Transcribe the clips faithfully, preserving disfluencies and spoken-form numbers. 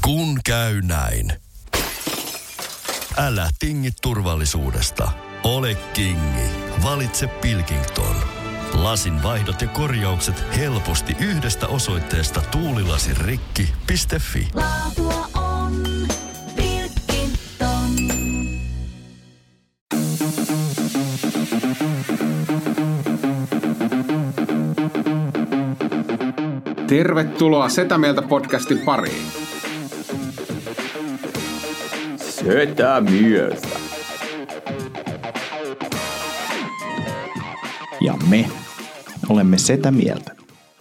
Kun käy näin. Älä tingi turvallisuudesta. Ole kingi. Valitse Pilkington. Lasin vaihdot ja korjaukset helposti yhdestä osoitteesta tuulilasirikki piste fi. Laatua on Pilkington. Tervetuloa Setä Mieltä podcastin pariin. Setä Mieltä. Ja me olemme Setä Mieltä.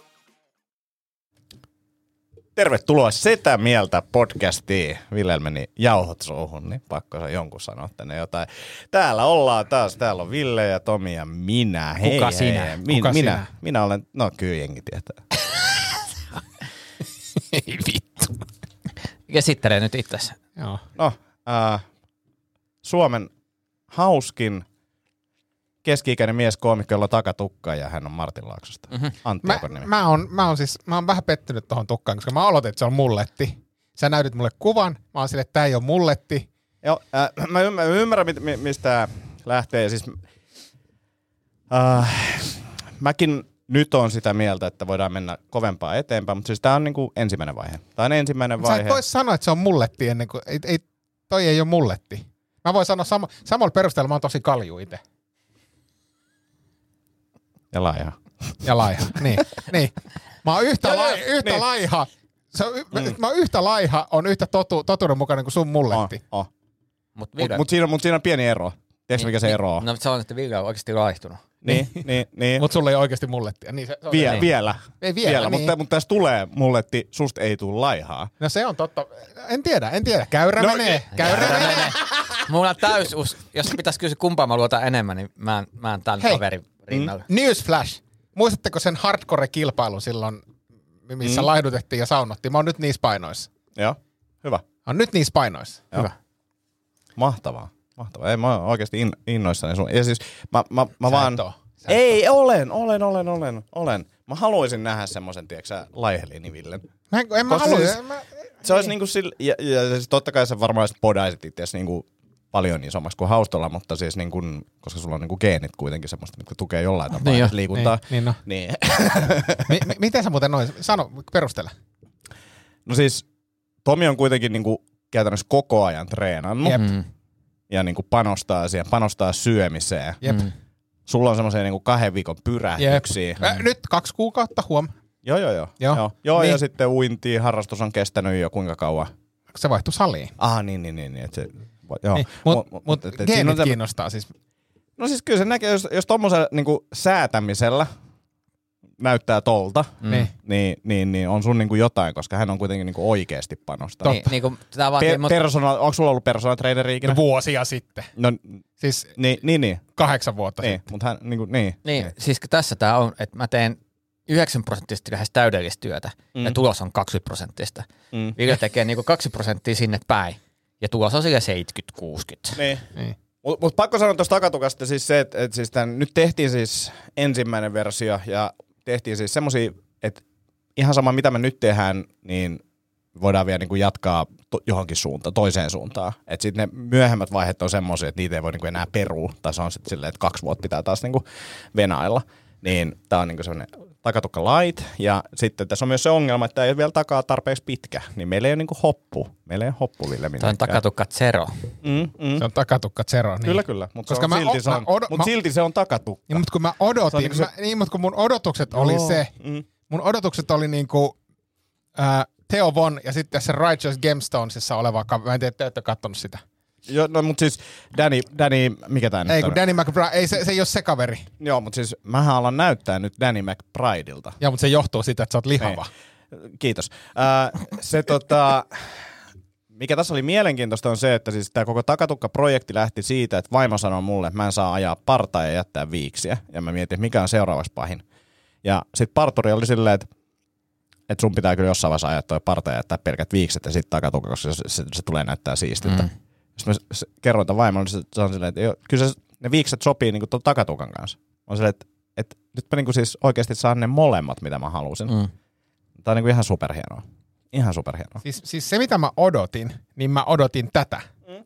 Tervetuloa Setä Mieltä podcastiin. Ville meni jauhot suuhun, niin pakko se jonkun sanoa tänne jotain. Täällä ollaan taas. Täällä on Ville ja Tomi ja minä. Hei, Kuka hei, sinä? Hei. Min, Kuka minä, sinä? minä olen, no kyllä jengi tietää. Ei vittu. Esittele nyt itsesi. Joo. No, äh, Suomen hauskin keski-ikäinen mies koomikko, jolla on takatukka ja hän on Martin Laaksosta. Mm-hmm. Antti Mä, Okon nimi. mä, oon, mä, oon siis, mä oon vähän pettynyt tohon tukkaan, koska mä aloitin, että se on mulletti. Sä näytit mulle kuvan, mä oon silleen, että tää ei oo mulletti. Joo, äh, mä, ymmärrän, mä ymmärrän, mi- mistä lähtee. Siis, äh, mäkin nyt on sitä mieltä, että voidaan mennä kovempaa eteenpäin, mutta siis tää on niinku ensimmäinen vaihe. Tää on ensimmäinen Sä vaihe. et voi sanoa, että se on mulletti ennen kuin, ei, ei, toi ei oo mulletti. Mä voin sanoa sama, samalla perusteella, mä oon tosi kalju ite. Ja laiha. Ja laiha, niin, niin. Mä oon yhtä, Joo, lai, joo, yhtä niin. laiha. Se on, Mm. Mä oon yhtä laiha, on yhtä totu, totuudenmukainen kuin sun mulletti. Oh, oh. Mut Mutta mut siinä, mut siinä on pieni ero. Tiedätkö mikä se ero on? No se on, että Ville on oikeasti laihtunut. Niin, niin, niin. Mut sulla ei oikeesti mullettia. Niin se, se on Vie, niin. vielä. Ei vielä, vielä. niin. Mutta, mutta tässä tulee mulletti, susta ei tule laihaa. No se on totta. En tiedä, en tiedä. Käyrä No, menee. Käyrä menee. Mulla on täys us, jos pitäisi kysyä kumpaa mä luotan enemmän, niin mä en, mä en tämän Hei. kaverin rinnalla. Newsflash. Muistatteko sen hardcore-kilpailun silloin, missä mm. laihdutettiin ja saunottiin? Mä oon nyt niissä painoissa. Joo, hyvä. Mä oon nyt niissä painoissa. Joo. Hyvä. Mahtavaa. Mahtavaa. Ei, mä oon oikeasti in, innoissani sun. Ja siis mä, mä, mä Sä vaan... et oo. Sä et Ei, olen, olen, olen, olen, olen. Mä haluaisin nähdä semmoisen, tiedätkö sä, laihelinivillen. Mä en, en mä Koska halua. siis- en mä, Se olisi niinku sillä, ja, ja siis totta kai sä varmaan sit podaisit itseäsi niinku paljon isommaksi kuin haustolla, mutta siis niinku, koska sulla on niinku geenit kuitenkin semmoista, mitkä tukee jollain tapaa Niin jo. liikuntaa. Niin, niin no. Niin. mi, mi, miten sä muuten noin? Sano, perustele. No siis Tomi on kuitenkin niinku käytännössä koko ajan treenannut. Jep. Mm. Ja niinku panostaa siihen, panostaa syömiseen. Jep. Mm. Sulla on semmoisia niinku kahden viikon pyrähdyksiä. Äh, nyt kaksi kuukautta, huom. Joo, joo, joo. Joo. joo. joo Niin. Ja sitten uinti, harrastus on kestänyt jo kuinka kauan? Se vaihtui saliin. Ah, niin, niin, niin. niin että se, joo. Niin. Mut, Mut- mut et- et siinä on geenit se- kiinnostaa siis. No siis kyllä se näkee, jos, jos tommosella niinku säätämisellä näyttää tolta, Mm. Niin. niin, niin, niin on sun niinku jotain, koska hän on kuitenkin niinku oikeesti panostanut. Niin, niin kuin, tää vaatii, Pe- mut, personal, onko sulla ollut personal traineri ikinä? No, vuosia sitten. No, Siis niin, niin, niin. kahdeksan vuotta niin sitten. mutta hän, niinku, niin. niin, siis tässä tää on, että mä teen yhdeksän prosenttisesti lähes täydellistä työtä Mm. ja tulos on kaksikymmentä prosenttista. Mm. Ville tekee niinku kaksi prosenttia sinne päin ja tulos on sille seitsemänkymmentä kuusikymmentä. Niin. Niin. Mutta mut pakko sanoa tuosta takatukasta siis se, että et siis tämän, nyt tehtiin siis ensimmäinen versio ja tehtiin siis semmosia, että ihan sama mitä me nyt tehdään, niin voidaan vielä niinku jatkaa to- johonkin suuntaan, toiseen suuntaan. Että sitten ne myöhemmät vaiheet on semmoisia, että niitä ei voi niinku enää perua, tai se on sitten silleen, että kaksi vuotta pitää taas niinku venailla. Niin tää on niinku semmoinen takatukka light, ja sitten tässä on myös se ongelma, että tää ei ole vielä takaa tarpeeksi pitkä, niin meillä ei ole niinku hoppu. Meillä ei ole hoppu Ville Tämä on minnekään. takatukka zero. Mm, mm. Se on takatukka zero. Niin. Kyllä, kyllä. Mutta Koska mä silti, o- se mä on, odo- mut mä- silti se on takatukka. Niin, mutta kun mä Se on odotin, niinku se- mä, niin, mutta kun mun odotukset oli Joo. se, Mm. mun odotukset oli niinku äh, Theo Von ja sitten se Righteous Gemstonesissa oleva, ka- mä en tiedä, te ette kattonut sitä. Joo, no mut siis Danny, Danny mikä tää nyt Ei, kun on? Danny McBride, ei se, se ei ole se kaveri. Joo, mut siis mähän alan näyttää nyt Danny McBridelta. Ja, mutta se johtuu siitä, että sä oot lihava. Kiitos. Äh, se tota, mikä tässä oli mielenkiintoista on se, että siis tää koko takatukka-projekti lähti siitä, että vaimo sanoi mulle, että mä en saa ajaa partaa ja jättää viiksiä. Ja mä mietin, että mikä on seuraavaksi pahin. Ja sit parturi oli silleen, että että sun pitää kyllä jossain vaiheessa ajaa toi parta ja jättää pelkät viikset ja sit takatukka, koska se, se, se tulee näyttää siistiltä. Mm. Sitten mä s- kerroin tämän vaimolle, niin se on silleen, että jo, kyllä se, ne viikset sopii niinku tuon takatukan kanssa. Mä oon silleen, että, että nyt mä niinku siis oikeasti saan ne molemmat, mitä mä halusin. Mm. Tää on niinku ihan superhienoa. ihan superhienoa. Siis, siis se, mitä mä odotin, niin mä odotin tätä.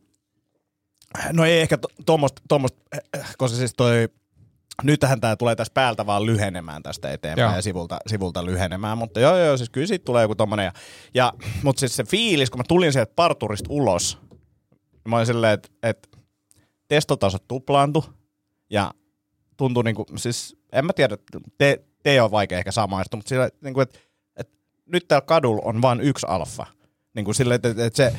No ei ehkä tuommoista, to, koska siis toi, nytähän tää tulee tästä päältä vaan lyhenemään tästä eteenpäin joo. ja sivulta, sivulta lyhenemään, mutta joo joo, siis kyllä siitä tulee joku tommonen. Ja, ja, mutta siis se fiilis, kun mä tulin sieltä parturista ulos, mä olin silleen, että et, testotasot tuplaantu ja tuntui niinku, siis en mä tiedä, te, te ei ole vaikea ehkä samaistua, mutta sillä, niinku, että et, nyt täällä kadulla on vain yksi alfa. Niinku silleen, että et, et se...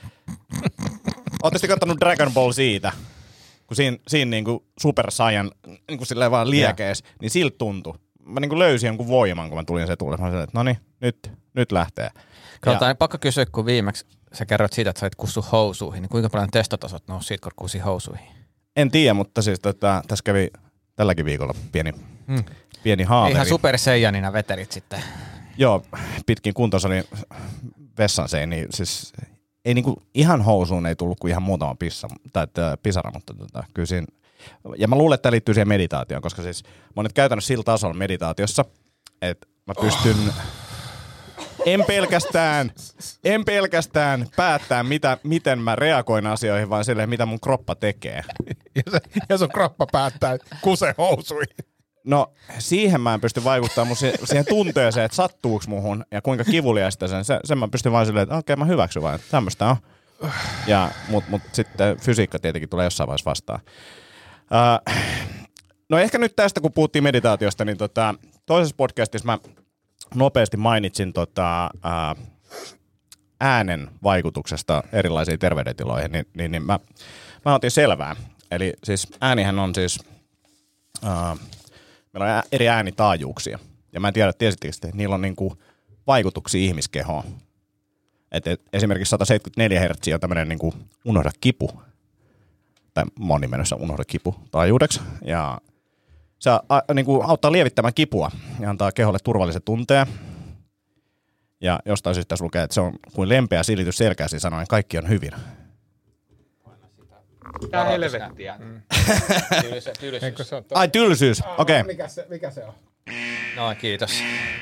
Ootte sitten kattonut Dragon Ball siitä, kun siinä, siinä niinku Super Saiyan niinku silleen vaan liekees, yeah. niin siltä tuntui. Mä niinku löysin jonkun voiman, kun mä tulin se tulle. Mä sanoin, että no niin, nyt, nyt lähtee. Katsotaan, pakko kysyä, kun viimeksi sä kerroit siitä, että sä olit kussu housuihin, niin kuinka paljon testotasot nousi siitä, kun kussi housuihin? En tiedä, mutta siis tota, tässä kävi tälläkin viikolla pieni, hmm. pieni haaveri. Ihan Super Saiyanina veterit sitten. Joo, pitkin kuntosalin vessan seiniin, siis... Ei niinku ihan housuun ei tullut kuin ihan muutama pissa, tai pisara, mutta tota, kyllä siinä, ja mä luulen, että tämä liittyy siihen meditaatioon, koska siis mä oon nyt käytännössä sillä tasolla meditaatiossa, että mä pystyn, oh. en pelkästään, en pelkästään päättää, mitä, miten mä reagoin asioihin, vaan silleen, mitä mun kroppa tekee. Ja, se, ja sun kroppa päättää, kuse housuihin. No siihen mä en pysty vaikuttamaan, mutta siihen, siihen tunteeseen, että sattuuko muhun ja kuinka kivuliasta sen, se, sen mä pystyn vaan silleen, että okei okay, mä hyväksyn vaan, että tämmöistä on. Ja, mut, mut sitten fysiikka tietenkin tulee jossain vaiheessa vastaan. Uh, no ehkä nyt tästä, kun puhuttiin meditaatiosta, niin tota, toisessa podcastissa mä nopeasti mainitsin tota, uh, äänen vaikutuksesta erilaisiin terveydentiloihin, niin, niin, niin mä, mä otin selvää. Eli siis äänihän on siis... Uh, Meillä on eri äänitaajuuksia. Ja mä en tiedä, tiesittekö, että niillä on niinku vaikutuksia ihmiskehoon. Et, et, esimerkiksi sata seitsemänkymmentäneljä hertsiä on tämmöinen niinku unohda kipu. Tai moni menossa unohda kipu taajuudeksi. Ja se a, niinku auttaa lievittämään kipua ja antaa keholle turvallisen tunteen. Ja jostain syystä tässä lukee, että se on kuin lempeä silitys selkeästi sanoen, kaikki on hyvin. Tää helvettiä. Mm. Tylsä, tylsyys. Ai tylsyys, okei. Okay. Mikä, se, mikä se on? No kiitos.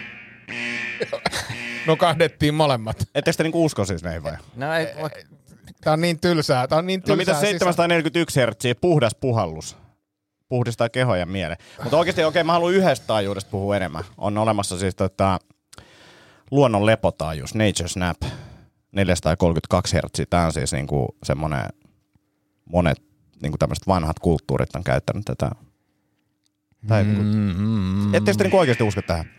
Nukahdettiin molemmat. Ettekö te niinku usko siis näin vai? No ei, tää on niin tylsää, tää on niin tylsää. No mitä seitsemänsataaneljäkymmentäyksi hertsiä, puhdas puhallus. Puhdistaa keho ja mielen. Mutta oikeesti okei, okay, mä haluan yhdestä taajuudesta puhua enemmän. On olemassa siis tota, luonnon lepotaajuus, Nature Snap, neljäsataakolmekymmentäkaksi hertsiä. Tää on siis niinku semmonen... Monet niin tämmöiset vanhat kulttuurit on käyttänyt tätä. Tai, mm, niin mm, etteikö te niin oikeasti usko tähän?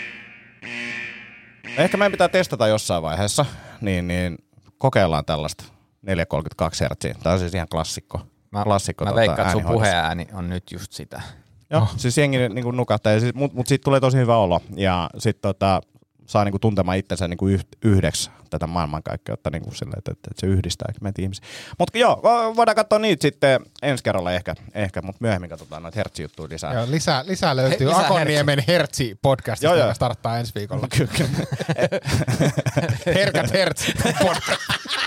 Ehkä meidän pitää testata jossain vaiheessa, niin, niin kokeillaan tällaista neljäsataakolmekymmentäkaksi hertsiä. Tämä on siis ihan klassikko. Mä, klassikko mä tuota, veikkaan, että sun puheääni on nyt just sitä. Joo, oh. siis jengi niin nukahtaa, siis, mutta mut siitä tulee tosi hyvä olo. Ja sitten tota, saa niinku tuntemaan itsensä niinku yhdeksi tätä maailmankaikkeutta niinku silleen, että, että se yhdistää meitä ihmisiä. Mutta joo, voidaan katsoa niitä sitten ensi kerralla ehkä, ehkä mutta myöhemmin katsotaan noita hertsijuttuja lisää. Joo, lisää, lisää löytyy He, Akonniemen Hertsi-podcastista, joka starttaa ensi viikolla. Kyllä. Herkät Hertsi-podcast.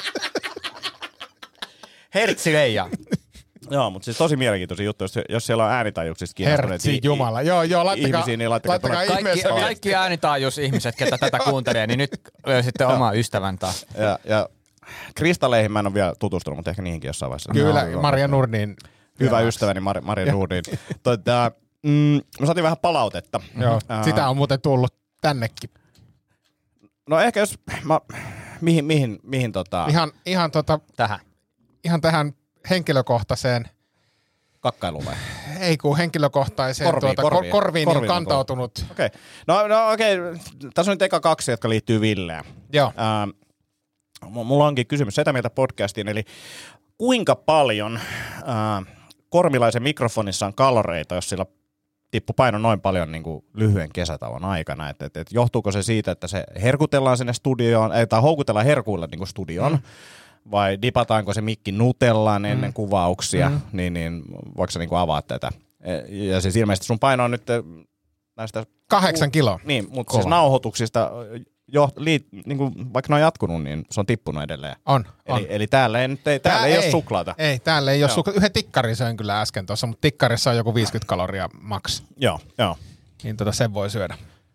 Hertsi Leija. Joo, mutta siis tosi mielenkiintoisia juttuja, jos, jos siellä on äänitaajuuksista kiinnostuneet. Hertsi Jumala. Joo, joo, laittakaa, ihmisiä, niin laittakaa, laittakaa kaikki, kaikki äänitaajuusihmiset, ketä tätä kuuntelee, niin nyt löysitte oma ystävän taas. Ja, ja kristalleihin mä en ole vielä tutustunut, mutta ehkä niihinkin jossain vaiheessa. Kyllä, no, Maria Nurdin. Hyvä vieraksi. Ystäväni Mar- Maria Nurdin. Tota, mm, me saatiin vähän palautetta. Joo, uh, sitä on muuten tullut tännekin. No ehkä jos, mä, mihin, mihin, mihin tota... Ihan, ihan tota... Tähän. Ihan tähän henkilökohtaiseen... Kakkailuun vai? Ei kun henkilökohtaiseen korviin, tuota, korviin, korviin, korviin on kantautunut. Okei. Okay. No, no okei, okay. Tässä on nyt eka kaksi, jotka liittyy Villeään. Joo. Ähm, mulla onkin kysymys Setä Mieltä podcastiin, eli kuinka paljon äh, Kormilaisen mikrofonissa on kaloreita, jos sillä tippu paino noin paljon niin kuin lyhyen kesätauon aikana? Et, et, et johtuuko se siitä, että se herkutellaan sinne studioon, ei, tai houkutellaan herkuilla niin kuin studioon, mm. vai dipataanko se mikki nutellaan ennen mm. kuvauksia, mm. niin, niin voiko sä niin kuin avaa tätä? Ja siis ilmeisesti sun paino on nyt näistä... Kahdeksan kiloa. Niin, mutta siis nauhoituksista, jo, liit, niin kuin, vaikka ne on jatkunut, niin se on tippunut edelleen. On, eli, on. Eli täällä ei, ei, täällä Tää ei, ei ole suklaata. Ei, täällä ei ole suklaata. Yhden tikkarin söin kyllä äsken tuossa, mutta tikkarissa on joku viisikymmentä kaloria maks. Joo, joo. Niin tota sen voi syödä.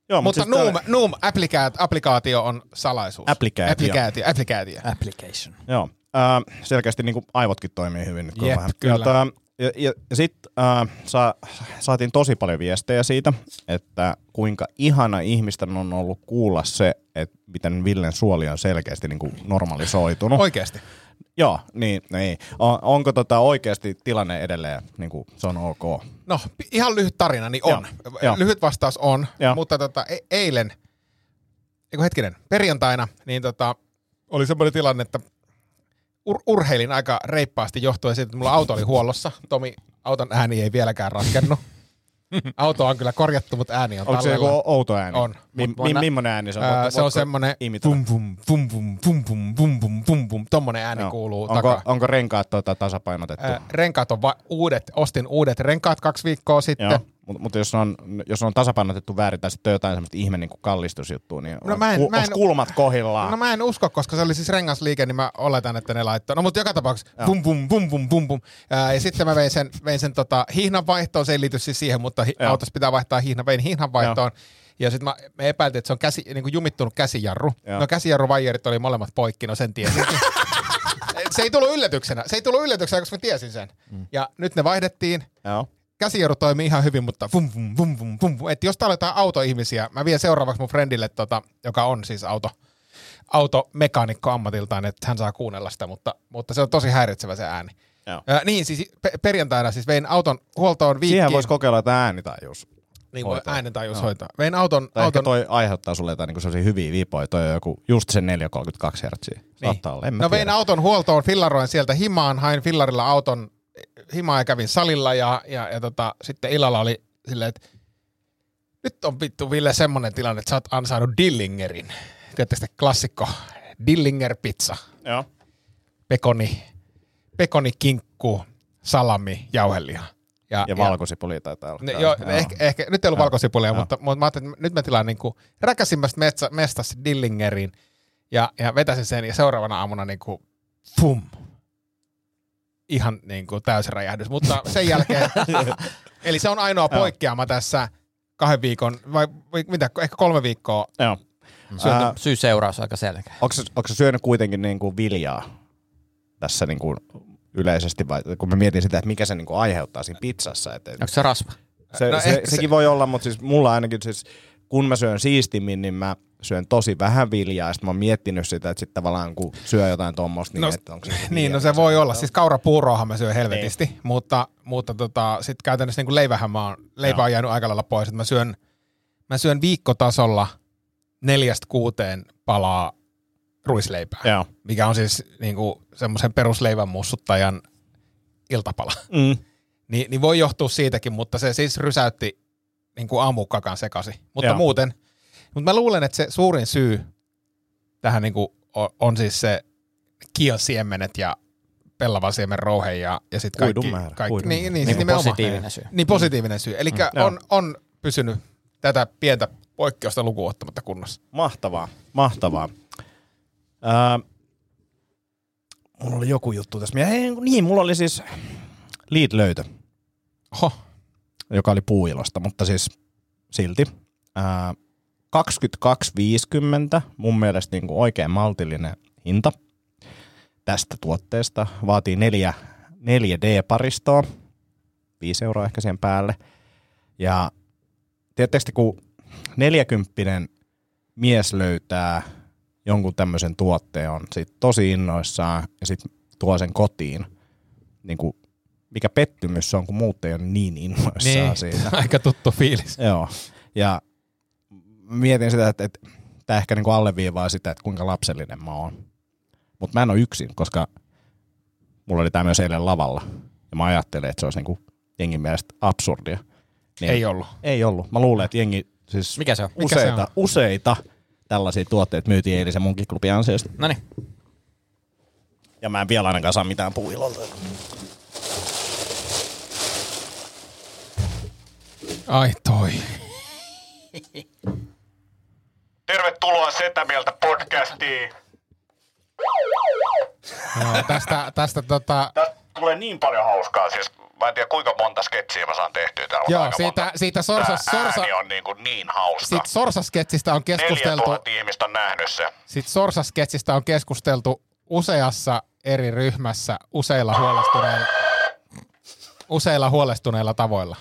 Joo, mutta siis Noom, tää- Noom applikaat, applikaatio on salaisuus. Applikaatio. Applikaatio. Applikaatio. Application. Joo, äh, selkeästi niin kuin aivotkin toimii hyvin. Nyt, kun Jep, vähän. kyllä. Ja, tää, ja, ja, ja sitten äh, sa, saatiin tosi paljon viestejä siitä, että kuinka ihana ihmisten on ollut kuulla se, että miten Villen suoli on selkeästi niin kuin normalisoitunut. Oikeesti. Joo, niin, niin. On, onko tota oikeasti tilanne edelleen, niin kuin se on ok? No, pi- ihan lyhyt tarina, niin on. Joo, joo. Lyhyt vastaus on, Joo. mutta tota, e- eilen, eikö hetkinen, perjantaina, niin tota, oli semmoinen tilanne, että ur- urheilin aika reippaasti johtuen siitä, että mulla auto oli huollossa. Tomi, auton ääni ei vieläkään ratkennut. Auto on kyllä korjattu, mutta ääni on Onko se tallella. joku outo ääni? On. Mi, mi, millainen ääni se on? Ää, Voitko- se on voitko semmoinen imitoida? vum vum vum vum vum vum vum vum vum vum. Tommonen ääni Joo. kuuluu onko, takaa. onko renkaat tuota tasapainotettu? Ää, renkaat on va- uudet, ostin uudet renkaat kaksi viikkoa sitten. Joo, mutta mut jos, on, jos on tasapainotettu väärin tai sitten jotain semmoista ihme niin kallistusjuttua, niin No on, mä en- ku, mä en- onks kulmat kohillaan? No mä en usko, koska se oli siis rengasliike, niin mä oletan, että ne laittoi. No mutta joka tapauksessa bum bum bum bum bum bum. Ää, ja sitten mä vein sen, vein sen tota, hihnan vaihtoon, se ei liity siis siihen, mutta hi- Joo. autossa pitää vaihtaa hihna, vein hihnan vaihtoon. Ja sitten me epäiltiin, että se on käsi, niin kuin jumittunut käsijarru. Joo. No käsijarruvaijerit oli molemmat poikki, no sen tiesin. Se ei tullut yllätyksenä. Se ei tullut yllätyksenä, koska mä tiesin sen. Mm. Ja nyt ne vaihdettiin. Joo. Käsijarru toimii ihan hyvin, mutta vum, vum, vum, vum, vum, vum. Että jos täällä on jotain autoihmisiä, mä vien seuraavaksi mun friendille, tota, joka on siis auto, automekaanikko ammatiltaan, että hän saa kuunnella sitä, mutta, mutta se on tosi häiritsevä se ääni. Joo. Ää, niin, siis pe- perjantaina siis vein auton huoltoon viikkiin. Siihen voisi kokeilla jotain äänitajuus. niin voi hoitaa. äänentajus Joo. hoitaa. Vein auton, Tai auton ehkä toi aiheuttaa sulle jotain niin sellaisia hyviä viipoja. Toi on joku just se neljäsataakolmekymmentäkaksi hertsiä. Saattaa olla, en mä No tiedä. vein auton huoltoon, fillaroin sieltä himaan, hain fillarilla auton himaan ja kävin salilla ja, ja, ja tota, sitten illalla oli silleen, että nyt on vittu Ville semmonen tilanne, että sä oot ansainnut Dillingerin. Tiedättekö sitä klassikko? Dillinger pizza. Joo. Pekoni, pekoni, kinkku, salami, jauheliha. Ja valkosipuli taitaa olla. Ne, joo, ehkä, ehkä, nyt ei ollut Joo. valkosipulia, Joo. mutta, mutta mä ajattelin, että nyt mä tilaan niin räkäsimmästä metsä, mestassa Dillingerin ja, ja vetäsin sen ja seuraavana aamuna niin kuin fum. Ihan niin kuin täysin räjähdys, mutta sen jälkeen, eli se on ainoa poikkeama tässä kahden viikon, vai vai mitä, ehkä kolme viikkoa. Joo. Syy, Ää, syy-seuraus aika selkeä. Onko sä syönyt kuitenkin niin kuin viljaa tässä niin kuin yleisesti, vai kun mä mietin sitä, että mikä se niin kuin aiheuttaa siinä pizzassa. Että Onko se rasva? se, No se, ehkä sekin se- voi olla, mutta siis mulla ainakin siis, kun mä syön siistimmin, niin mä syön tosi vähän viljaa, ja sitten mä oon miettinyt sitä, että sitten tavallaan kun syö jotain tuommoista, niin No, että onko se Niin, no se voi olla. Siis kaurapuuroahan mä syön helvetisti, niin. mutta, mutta tota, sitten käytännössä niin kuin leivähän mä oon, leipä on jäänyt aika lailla pois. Että mä syön, mä syön viikkotasolla neljästä kuuteen palaa ruisleipää, Joo. mikä on siis niin kuin semmoisen perusleivän mussuttajan iltapala. Mm. Ni, niin voi johtua siitäkin, mutta se siis rysäytti niin kuin aamukakan sekasi. Mutta Joo. muuten, mutta mä luulen, että se suurin syy tähän niin kuin on, on siis se kielsiemenet ja pellavan rouhe ja, ja sitten kaikki. Kuidun määrä, kaikki kuidun niin, määrä. niin, Niin siis kuin nimenomaan. positiivinen syy. Niin positiivinen syy. Eli Mm, on, on pysynyt tätä pientä poikkeusta lukuun ottamatta kunnossa. Mahtavaa, mahtavaa. Ää, mulla oli joku juttu tässä. Mie- Ei, niin, mulla oli siis lead-löytö, Oho. joka oli puuilosta, mutta siis silti. Ää, kaksikymmentäkaksi viisikymmentä, mun mielestä niin kuin oikein maltillinen hinta tästä tuotteesta. Vaatii neljä, neljä D-paristoa, viisi euroa ehkä siihen päälle. Ja tiedättekö, kun neljäkymppinen mies löytää jonkun tämmöisen tuotteen, on sit tosi innoissaan ja sitten tuo sen kotiin. Niin kuin, mikä pettymys se on, kun muut ei ole niin innoissaan Niin, siitä. aika tuttu fiilis. Joo. Ja mietin sitä, että, että tämä ehkä niinku alleviivaa sitä, että kuinka lapsellinen mä oon. Mutta mä en ole yksin, koska mulla oli tämä myös eilen lavalla. Ja mä ajattelin, että se olisi niinku jengin mielestä absurdia. Niin Ei ollut. Ei ollut. Mä luulen, että jengi, siis Mikä se on? Mikä se useita, on? useita tällaisia tuotteita myytiin eilisen munkin klubin ansiosta. Noniin. Ja mä en vielä ainakaan saa mitään puuilolta. Ai toi. Tervetuloa Setä Mieltä podcastiin. Joo, tästä, tästä tota, Tästä tulee niin paljon hauskaa. Siis Mä en tiedä kuinka monta sketsiä mä saan tehtyä täällä. Joo, aika siitä, monta. siitä sorsa, sorsa, Ääni on niin, kuin niin hauska. siitä sorsasketsistä on keskusteltu, neljätuhatta ihmistä on nähnyt se. siitä sorsasketsistä on keskusteltu useassa eri ryhmässä useilla huolestuneilla, useilla huolestuneilla tavoilla.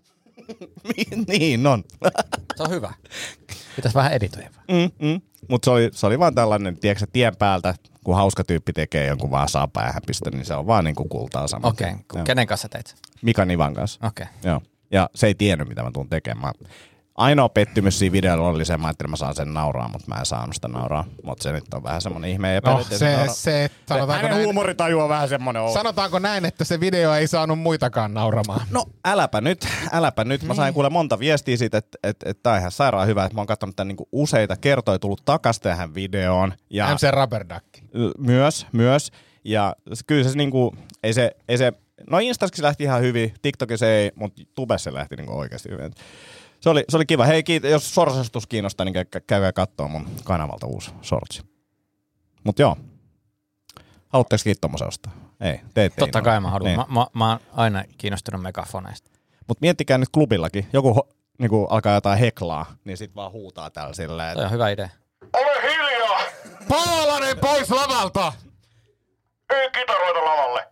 Niin on. Se on hyvä. Pitäisi vähän editoida. Mm, mm. Mutta se oli, se oli vaan tällainen, tiedätkö, tien päältä, kun hauska tyyppi tekee jonkun vaan saa päähän pistö, niin se on vaan niin kuin kultaa sama. Okei, okay. Kenen kanssa teit? Mika Nivan kanssa. Okei. Okay. Joo. Ja se ei tiennyt, mitä mä tuun tekemään. Ainoa pettymys siinä videolla oli se, mä ajattelin, mä saan sen nauraa, mutta mä en saanut sitä nauraa. Mutta se nyt on vähän semmonen ihme No se, se, sanotaanko Hänen näin, huumoritaju on vähän semmonen ollut. sanotaanko näin, että se video ei saanut muitakaan nauramaan. No äläpä nyt, äläpä nyt. Mä sain kuule monta viestiä siitä, että et, et tää on ihan sairaan hyvä, että mä oon katsonut tän niinku useita kertoja, tullut takas tähän videoon. Ja M C Rubber Duck. Myös, myös. Ja kyllä se niinku, ei se, ei se, no Instaskin se lähti ihan hyvin, TikTokissa ei, mutta Tubessa se lähti niinku oikeasti hyvin. Se oli, se oli kiva. Hei, kiit- jos sorsastus kiinnostaa, niin kä- käykää kattoo mun kanavalta uusi sortsi. Mut joo. Haluatteko kiittää tommosen ostaa? Ei, te ette. Totta kai mä haluan. Niin. Mä, mä, mä oon aina kiinnostunut megafoneista. Mut miettikää nyt klubillakin. Joku ho- niinku alkaa jotain heklaa, niin sit vaan huutaa täällä silleen, Toi että on hyvä idea. ole hiljaa! Paalanen pois lavalta! Ei kitaroita lavalle!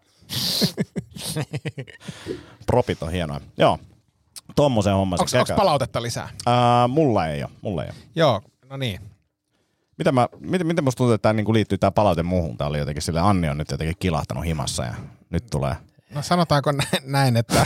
Propit on hienoja. Joo. Tommosen homman Onks, onks palautetta lisää? Ää, mulla ei oo, mulla ei oo. Joo, no niin. Mitä mä, miten, miten musta tuntuu, että tää niinku liittyy tää palaute muuhun? Tää oli jotenkin sille, Anni on nyt jotenkin kilahtanut himassa ja nyt tulee. No sanotaanko näin, että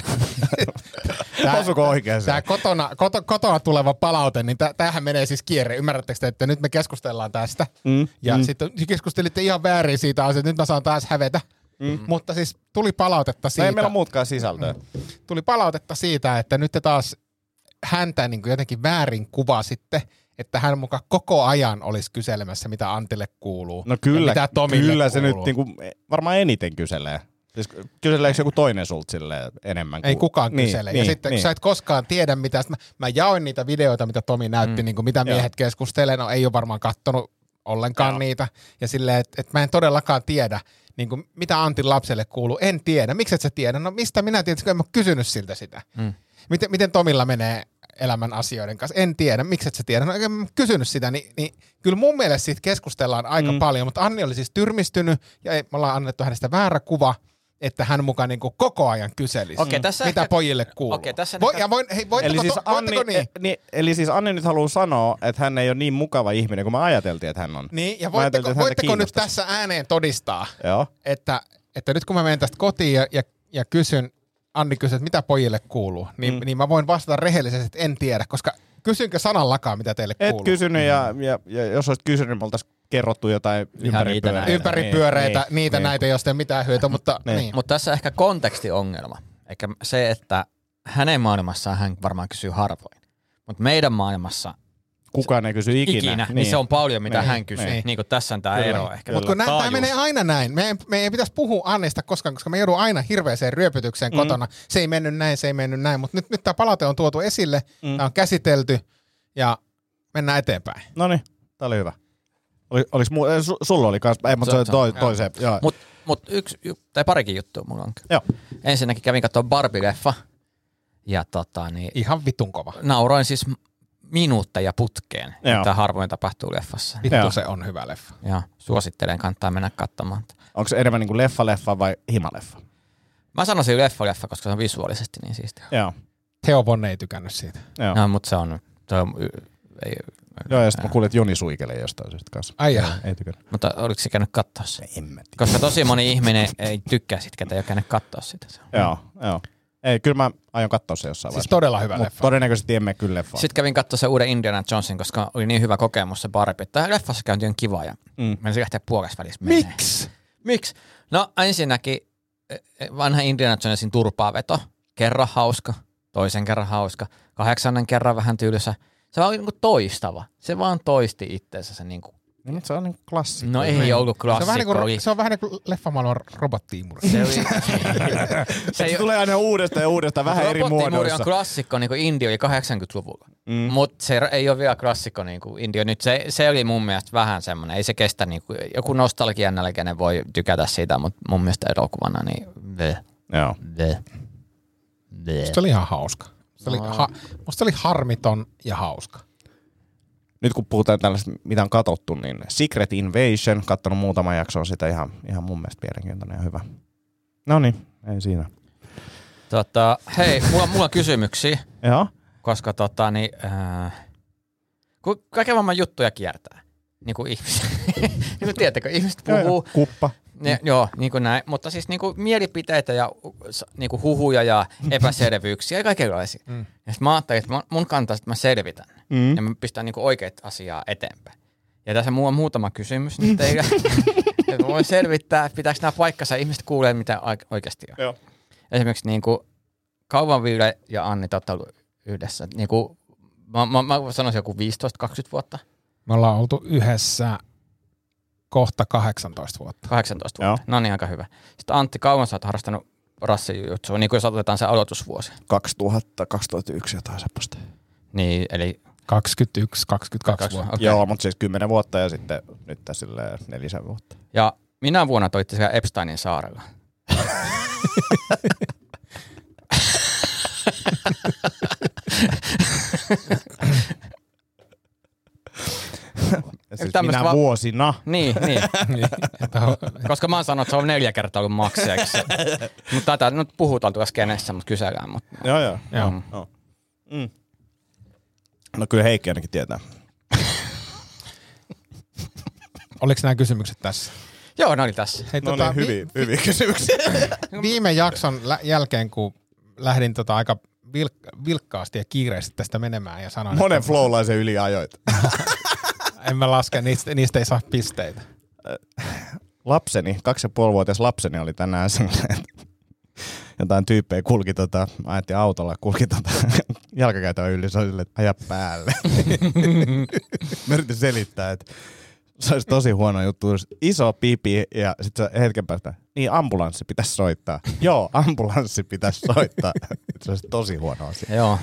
tää, Osuko oikein se? tää kotona, koto, kotona tuleva palaute, niin tää, tämähän menee siis kierre. Ymmärrättekö te, että nyt me keskustellaan tästä Mm, ja mm. sitten keskustelitte ihan väärin siitä asiasta, nyt mä saan taas hävetä. Mm. Mutta siis tuli palautetta No siitä. ei meillä ole muutkaan sisältöä. Tuli palautetta siitä, että nyt te taas häntä niin kuin jotenkin väärin kuvasitte, että hän muka koko ajan olisi kyselemässä, mitä Antille kuuluu. No kyllä, ja mitä Tomille kyllä se nyt kuuluu. niinku, varmaan eniten kyselee. Siis kyseleekö joku toinen sulta silleen enemmän kuin... Ei kukaan niin, kysele. Niin, ja sitten niin. kun sä et koskaan tiedä mitä, mä, mä jaoin niitä videoita, mitä Tomi näytti, mm. niin kuin mitä miehet keskustelee, no ei ole varmaan kattonut ollenkaan Joo. niitä. Ja silleen, että et mä en todellakaan tiedä, niin kuin, mitä Antin lapselle kuuluu. En tiedä. Miksi et sä tiedä? No mistä minä tiedän, kun en mä ole kysynyt siltä sitä. Mm. Miten, miten Tomilla menee elämän asioiden kanssa? En tiedä. Miksi et sä tiedä? No en mä kysynyt sitä. Niin, niin kyllä mun mielestä siitä keskustellaan aika mm. paljon, mutta Anni oli siis tyrmistynyt ja ei, me ollaan annettu hänestä väärä kuva, että hän mukaan niin kuin koko ajan kyselisi, Okei, tässä mitä ehkä- pojille kuuluu. Okei, tässä Voi, ehkä- ja voin, hei, voitteko, Eli siis, to, Anni, voitteko niin? e, niin, eli siis Anni nyt haluaa sanoa, että hän ei ole niin mukava ihminen kuin me ajateltiin, että hän on. Niin, ja Me ajateltiin, voitteko, että häntä voitteko nyt kiinnostaisi. tässä ääneen todistaa, Joo. että, että nyt kun mä menen tästä kotiin ja, ja, ja kysyn, Anni kysyy, että mitä pojille kuuluu, niin, mm. niin mä voin vastata rehellisesti, että en tiedä, koska kysynkö sanallakaan, mitä teille Et kuuluu. kysynyt ja, ja, ja jos olisit kysynyt, niin me oltaisiin kerrottu jotain niitä ympäripyöreitä. näitä. Ympäripyöreitä, Niin, niitä niin. näitä, joista ei ole mitään hyötyä, mutta Niin. niin. Mutta tässä ehkä kontekstiongelma. Eikä se, että hänen maailmassaan hän varmaan kysyy harvoin. Mutta meidän maailmassa Kukaan ei kysy ikinä. ikinä, niin, niin se on paljon, mitä Niin, hän kysyy. niin. Niin, niin kuin tässä on tämä Kyllä, ero ehkä. Mutta kun nä- tämä Taajuus. menee aina näin. Me ei, me ei pitäisi puhua Annista koskaan, koska me joudun aina hirveäseen ryöpytykseen mm. kotona. Se ei mennyt näin, se ei mennyt näin. Mutta nyt, nyt tämä palaute on tuotu esille, mm. tämä on käsitelty ja mennään eteenpäin. No niin, tää oli hyvä. Oli, oliks mu- eh, su- sulla oli kans, ei, mutta se oli Se- toi, se- toiseen. Joo. Mut, mut yksi, ju- tai parikin juttua mulla on. Joo. Ensinnäkin kävin katsoa Barbie-leffa. Ja tota niin, Ihan vitun kova. nauroin siis minuutteja putkeen, Joo. mitä harvoin tapahtuu leffassa. Vittu Joo. se on hyvä leffa. Ja suosittelen, kannattaa mennä katsomaan. Onko se enemmän niinku leffa-leffa vai himaleffa? Mä sanoisin leffa-leffa, koska se on visuaalisesti niin siistiä. Joo. Theo Vonne ei tykännyt siitä. Joo. No, mutta se on, se on ei, Joo, ja sitten mä kuulin, että Joni suikelee jostain syystä kanssa. Ai jaa. Ei tykännyt. mutta oliko se käynyt katsoa se? En mä tiedä. Koska tosi moni ihminen ei tykkää sit, ketä ei ole käynyt katsoa sitä. Joo, joo. Ei, kyllä mä aion katsoa se jossain Siis vaiheessa. todella hyvä Mut leffa. todennäköisesti emme kyllä leffaa. Sitten kävin katsoa se uuden Indiana Jonesin, koska oli niin hyvä kokemus se Barbie. Tämä leffassa käynti on kiva ja Mm. menisin lähteä puolessa välissä menee. Miksi? Miksi? No ensinnäkin eh, vanha Indiana Jonesin turpaaveto. Kerran hauska, toisen kerran hauska, kahdeksannen kerran vähän tylsä. Se on niinku toistava. Se vaan toisti itseensä se niinku. Niin, mutta se on niinku klassikko. No ei ollut Se on vähän niin klassikko. kuin, se on vähän niin kuin leffamaailman robottiimuri. Se, oli, Se, se ei tulee aina uudestaan ja uudestaan vähän eri Robottimuuri muodoissa. on klassikko niin kuin Indio oli kahdeksankymmentäluvulla, Mm. mutta se ei ole vielä klassikko niin kuin Indio. Nyt se, se oli mun mielestä vähän semmoinen, ei se kestä, niin kuin, joku nostalgian nälkäinen voi tykätä siitä, mutta mun mielestä elokuvana niin bleh, Joo. bleh. Musta se oli ihan hauska. Se oli, No. ha, musta se oli harmiton ja hauska. Nyt kun puhutaan tällaista, mitä on katsottu, niin Secret Invasion, kattonut muutaman jakson sitä ihan, ihan mun mielestä mielenkiintoinen ja hyvä. No niin, ei siinä. Tota, hei, mulla, mulla on kysymyksiä, Joo. koska tota, niin, äh, kun kaiken maailman juttuja kiertää, niin kuin ihmiset, niin kuin tiedättekö, ihmiset puhuu, Kuppa. ne, joo, niin kuin näin, mutta siis niin kuin mielipiteitä ja niin kuin huhuja ja epäselvyyksiä ja kaikenlaisia. Mm. Ja sitten mä ajattelin, että mun kantaa, että mä selvitän Mm. ja mä pistän niin kuin oikeat asiaa eteenpäin. Ja tässä mulla on muutama kysymys nyt teille. Että mä voin selvittää, pitääkö nämä paikkansa, ihmiset kuulee mitä oikeasti on. Joo. Esimerkiksi niin kuin Kauvan Ville ja Anni te olette ollut yhdessä. Niin kuin, mä, mä, mä sanoisin joku viisitoista kaksikymmentä vuotta, Me ollaan oltu yhdessä kohta kahdeksantoista vuotta. kahdeksantoista Joo. vuotta. No niin, aika hyvä. Sitten Antti, kauan sä oot harrastanut rassijutsua, niin kuin jos otetaan se aloitusvuosi. kaksituhatta kaksituhattayksi jotain semmoista. Niin, eli kaksikymmentäyksi kaksikymmentäkaksi Kaksi- vuotta. okei. Joo, mutta siis kymmenen vuotta ja sitten nyt silleen nelisen vuotta. ja minä vuonna toitte siellä Epsteinin saarella. Ja siis Tämmöstä minä va- vuosina. Niin, niin. Niin, että on- Koska mä oon sanonut, että se on neljä kertaa ollut maksajaksi. Mutta tätä nyt puhutaan tuolla skenessä, mutta kysellään. Mutta, Joo, joo. Joo. Mm. joo. Mm. No kyllä Heikki ainakin tietää. Oliko nämä kysymykset tässä? Joo, ne oli tässä. Hei, No tota, niin, hyviä, hyviä kysymyksiä. vi- viime jakson lä- jälkeen, kun lähdin tota aika vilk- vilkkaasti ja kiireesti tästä menemään ja sanoin, Monen että flowlaisen yli ajoit. en mä laske, niistä, niistä ei saa pisteitä. Lapseni, kaksi ja puolivuotias lapseni oli tänään sellainen, että jotain tyyppejä kulki tota, ajettiin autolla, kulki tota jalkakäytävän yli, se oli silleen, että aja päälle. Mä yritin selittää, että se olisi tosi huono juttu, jos iso pipi ja sitten hetken päästä, niin ambulanssi pitäisi soittaa. Joo, ambulanssi pitäisi soittaa. Se olisi tosi huono asia. Joo.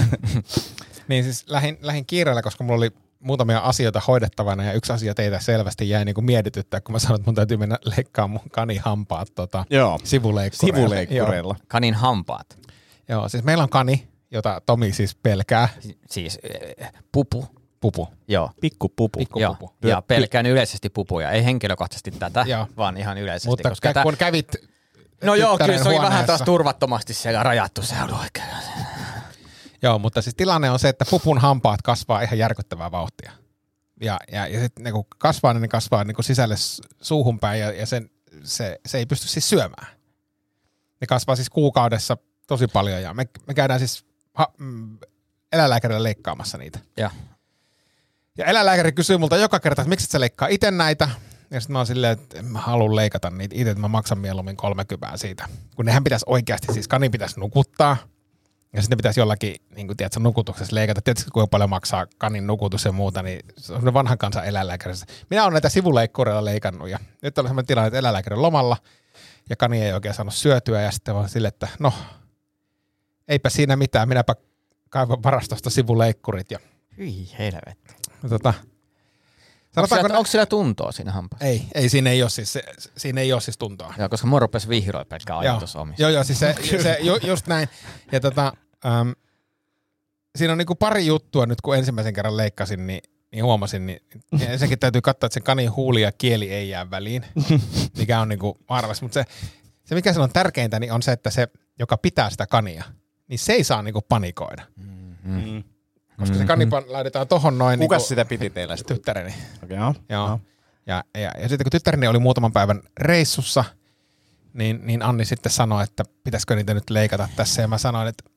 Niin siis lähin, lähin kiireellä, koska mulla oli muutamia asioita hoidettavana ja yksi asia teitä selvästi jäi niinku mietityttää, kun mä sanoin, että mun täytyy mennä leikkaamaan mun kanihampaat tota, Joo, sivuleikkureilla. sivuleikkureilla. Kanin hampaat. Joo, joo, siis meillä on kani, jota Tomi siis pelkää. Si- Siis äh, pupu. Pupu. Joo. Pikku pupu. Pikku Joo. pupu. Ja pelkään yleisesti pupuja. Ei henkilökohtaisesti tätä, Joo. vaan ihan yleisesti. Mutta koska kä- tä- kun kävit No joo, tyttären kyllä se oli vähän huoneessa- taas turvattomasti siellä rajattu. Se on oikein. Joo, mutta siis tilanne on se, että pupun hampaat kasvaa ihan järkyttävää vauhtia. Ja, ja, ja sitten niin kasvaa, niin ne kasvaa niin sisälle s- suuhun päin ja, ja sen, se, se ei pysty siis syömään. Ne kasvaa siis kuukaudessa tosi paljon ja me, me käydään siis ha, mm, eläinlääkärillä leikkaamassa niitä. Ja. Ja eläinlääkäri kysyy multa joka kerta, että miksi et sä leikkaa itse näitä? Ja sitten mä oon silleen, että en mä halua leikata niitä itse, että mä maksan mieluummin kolmekymmentä siitä. Kun nehän pitäisi oikeasti, siis kanin pitäisi nukuttaa. Ja sitten pitäisi jollakin, niin kuin tiedätkö, nukutuksessa leikata. Tiedätkö, kuinka paljon maksaa kanin nukutus ja muuta, niin se on vanhan kansan eläinlääkäri. Minä olen näitä sivuleikkureilla leikannut ja nyt on sellainen tilanne, että eläinlääkäri on lomalla ja kani ei oikein saanut syötyä ja sitten on silleen, että no, eipä siinä mitään, minäpä kaivan varastosta sivuleikkurit ja Hyi helvetti. tota, Onko sanotaanko, sillä, onko sillä tuntoa siinä hampaassa? ei, ei, siinä ei ole siis, se, siinä ei ole siis tuntoa. Joo, koska mua rupesi vihroa pelkkää ajatus omista. Joo, joo, siis se, se ju, just näin. Ja tota, äm, siinä on niinku pari juttua nyt, kun ensimmäisen kerran leikkasin, niin, niin huomasin, niin ensinnäkin täytyy katsoa, että sen kanin huuli ja kieli ei jää väliin, mikä on niinku arvas. Mutta se, se, mikä siinä on tärkeintä, niin on se, että se, joka pitää sitä kania, niin se ei saa niinku panikoida. Mm. Koska se kanipan laitetaan tohon noin. Kukas niinku, sitä piti teillä sitten? Tyttäreni. Okei, joo. Joo. Ja, ja, ja sitten kun tyttäreni oli muutaman päivän reissussa, niin, niin Anni sitten sanoi, että pitäisikö niitä nyt leikata tässä. Ja mä sanoin, että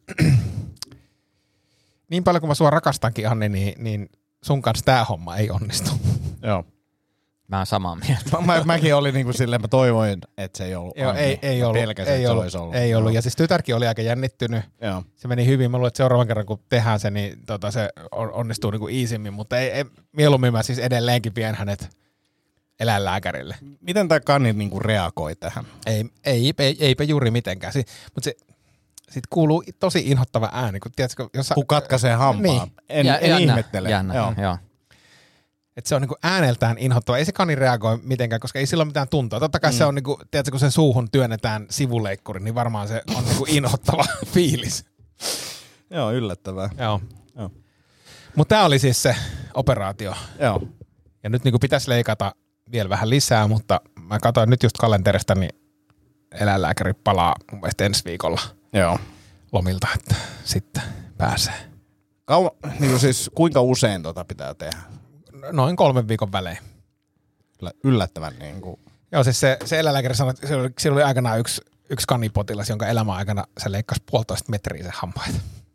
niin paljon kuin mä sua rakastankin, Anni, niin, niin sun kanssa tää homma ei onnistu. Joo. Mä oon samaa mieltä. Mä, mäkin olin niinku silleen, mä toivoin, että se ei ollut. Joo, ei, ei Mä ollut. pelkäsin, ei että se ollut, olisi ollut. ei ollut. Joo. Ja siis tytärkin oli aika jännittynyt. Joo. Se meni hyvin. Mä luulen, että seuraavan kerran kun tehdään se, niin tota, se on- onnistuu niinku iisimmin. Mutta ei, ei, mieluummin mä siis edelleenkin vien hänet eläinlääkärille. Miten tää kani niinku reagoi tähän? Ei, ei, ei, eipä juuri mitenkään. Si, mutta se, siitä kuuluu tosi inhottava ääni. Kun, tiedätkö, jos sä, Kun katkaisee hampaan. Niin. En, Ja- en jännä, ihmettele. Jännä, Joo. joo. Että se on niinku ääneltään inhottava. Ei se kani reagoi mitenkään, koska ei sillä ole mitään tuntoa. Totta kai mm. se on, niinku, tiedätkö, kun sen suuhun työnnetään sivuleikkuri, niin varmaan se on niinku inhottava fiilis. Joo, yllättävää. Joo. Joo. Mutta tämä oli siis se operaatio. Joo. Ja nyt niinku pitäisi leikata vielä vähän lisää, mutta mä katsoin nyt just kalenterista, niin eläinlääkäri palaa mun mielestä ensi viikolla Joo. lomilta, että sitten pääsee. Kau- niin siis kuinka usein tota pitää tehdä? Noin kolmen viikon välein. Yllättävän niin kuin. Joo, siis se, se eläinlääkäri sanoi, että siellä oli, siellä oli aikanaan yksi, yksi kanipotilas, jonka elämän aikana se leikkasi puolitoista metriä se hampaita.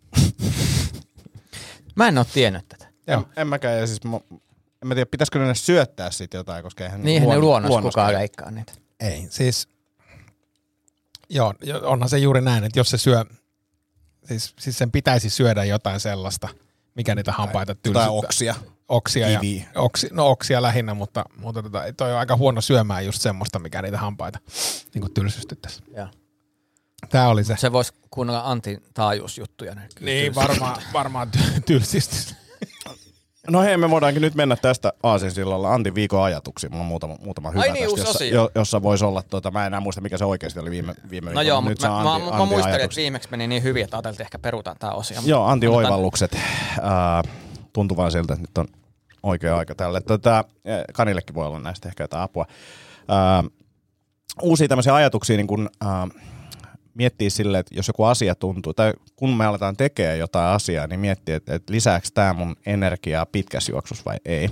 Mä en oo tiennyt tätä. Joo. En, en mäkään, ja siis mä, en mä tiedä, pitäisikö ne syöttää sit jotain, koska eihän Niinhän ne luonnos luonnos kukaan leikkaa niitä. Ei, siis joo, onhan se juuri näin, että jos se syö, siis, siis sen pitäisi syödä jotain sellaista, mikä niitä hampaita tylsyttää. Tai oksia. Oksia, ja, Kiviä. oksi, no oksia lähinnä, mutta, mutta tota, toi on aika huono syömään just semmoista, mikä niitä hampaita niin kuin tylsystyttäisi. Joo. Tää oli se. Se voisi kuunnella Antin taajuusjuttuja. Niin, varmaan, varmaan ty- tylsistys. No hei, me voidaankin nyt mennä tästä aasinsillalla Antin viikon ajatuksiin. Mulla on muutama, muutama hyvä Ai niin, tästä, uusi jossa, osio. jo, jossa voisi olla, tota, mä en enää muista mikä se oikeasti oli viime, viime No viikolla. joo, Nyt mutta se mä, on mä, Antin, mä, mä Antin muistelin, että ajatukset. viimeksi meni niin hyvin, että ajateltiin, että ehkä perutaan tää osio. Joo, Antin Otetaan- oivallukset. Äh, tuntuu vaan siltä, että nyt on oikea aika tälle. Tota, Kanillekin voi olla näistä ehkä jotain apua. Äh, uusia tämmöisiä ajatuksia niin kun, äh, miettii silleen, että jos joku asia tuntuu, tai kun me aletaan tekemään jotain asiaa, niin miettii, että, että lisääkö tämä mun energiaa pitkässä juoksussa vai ei.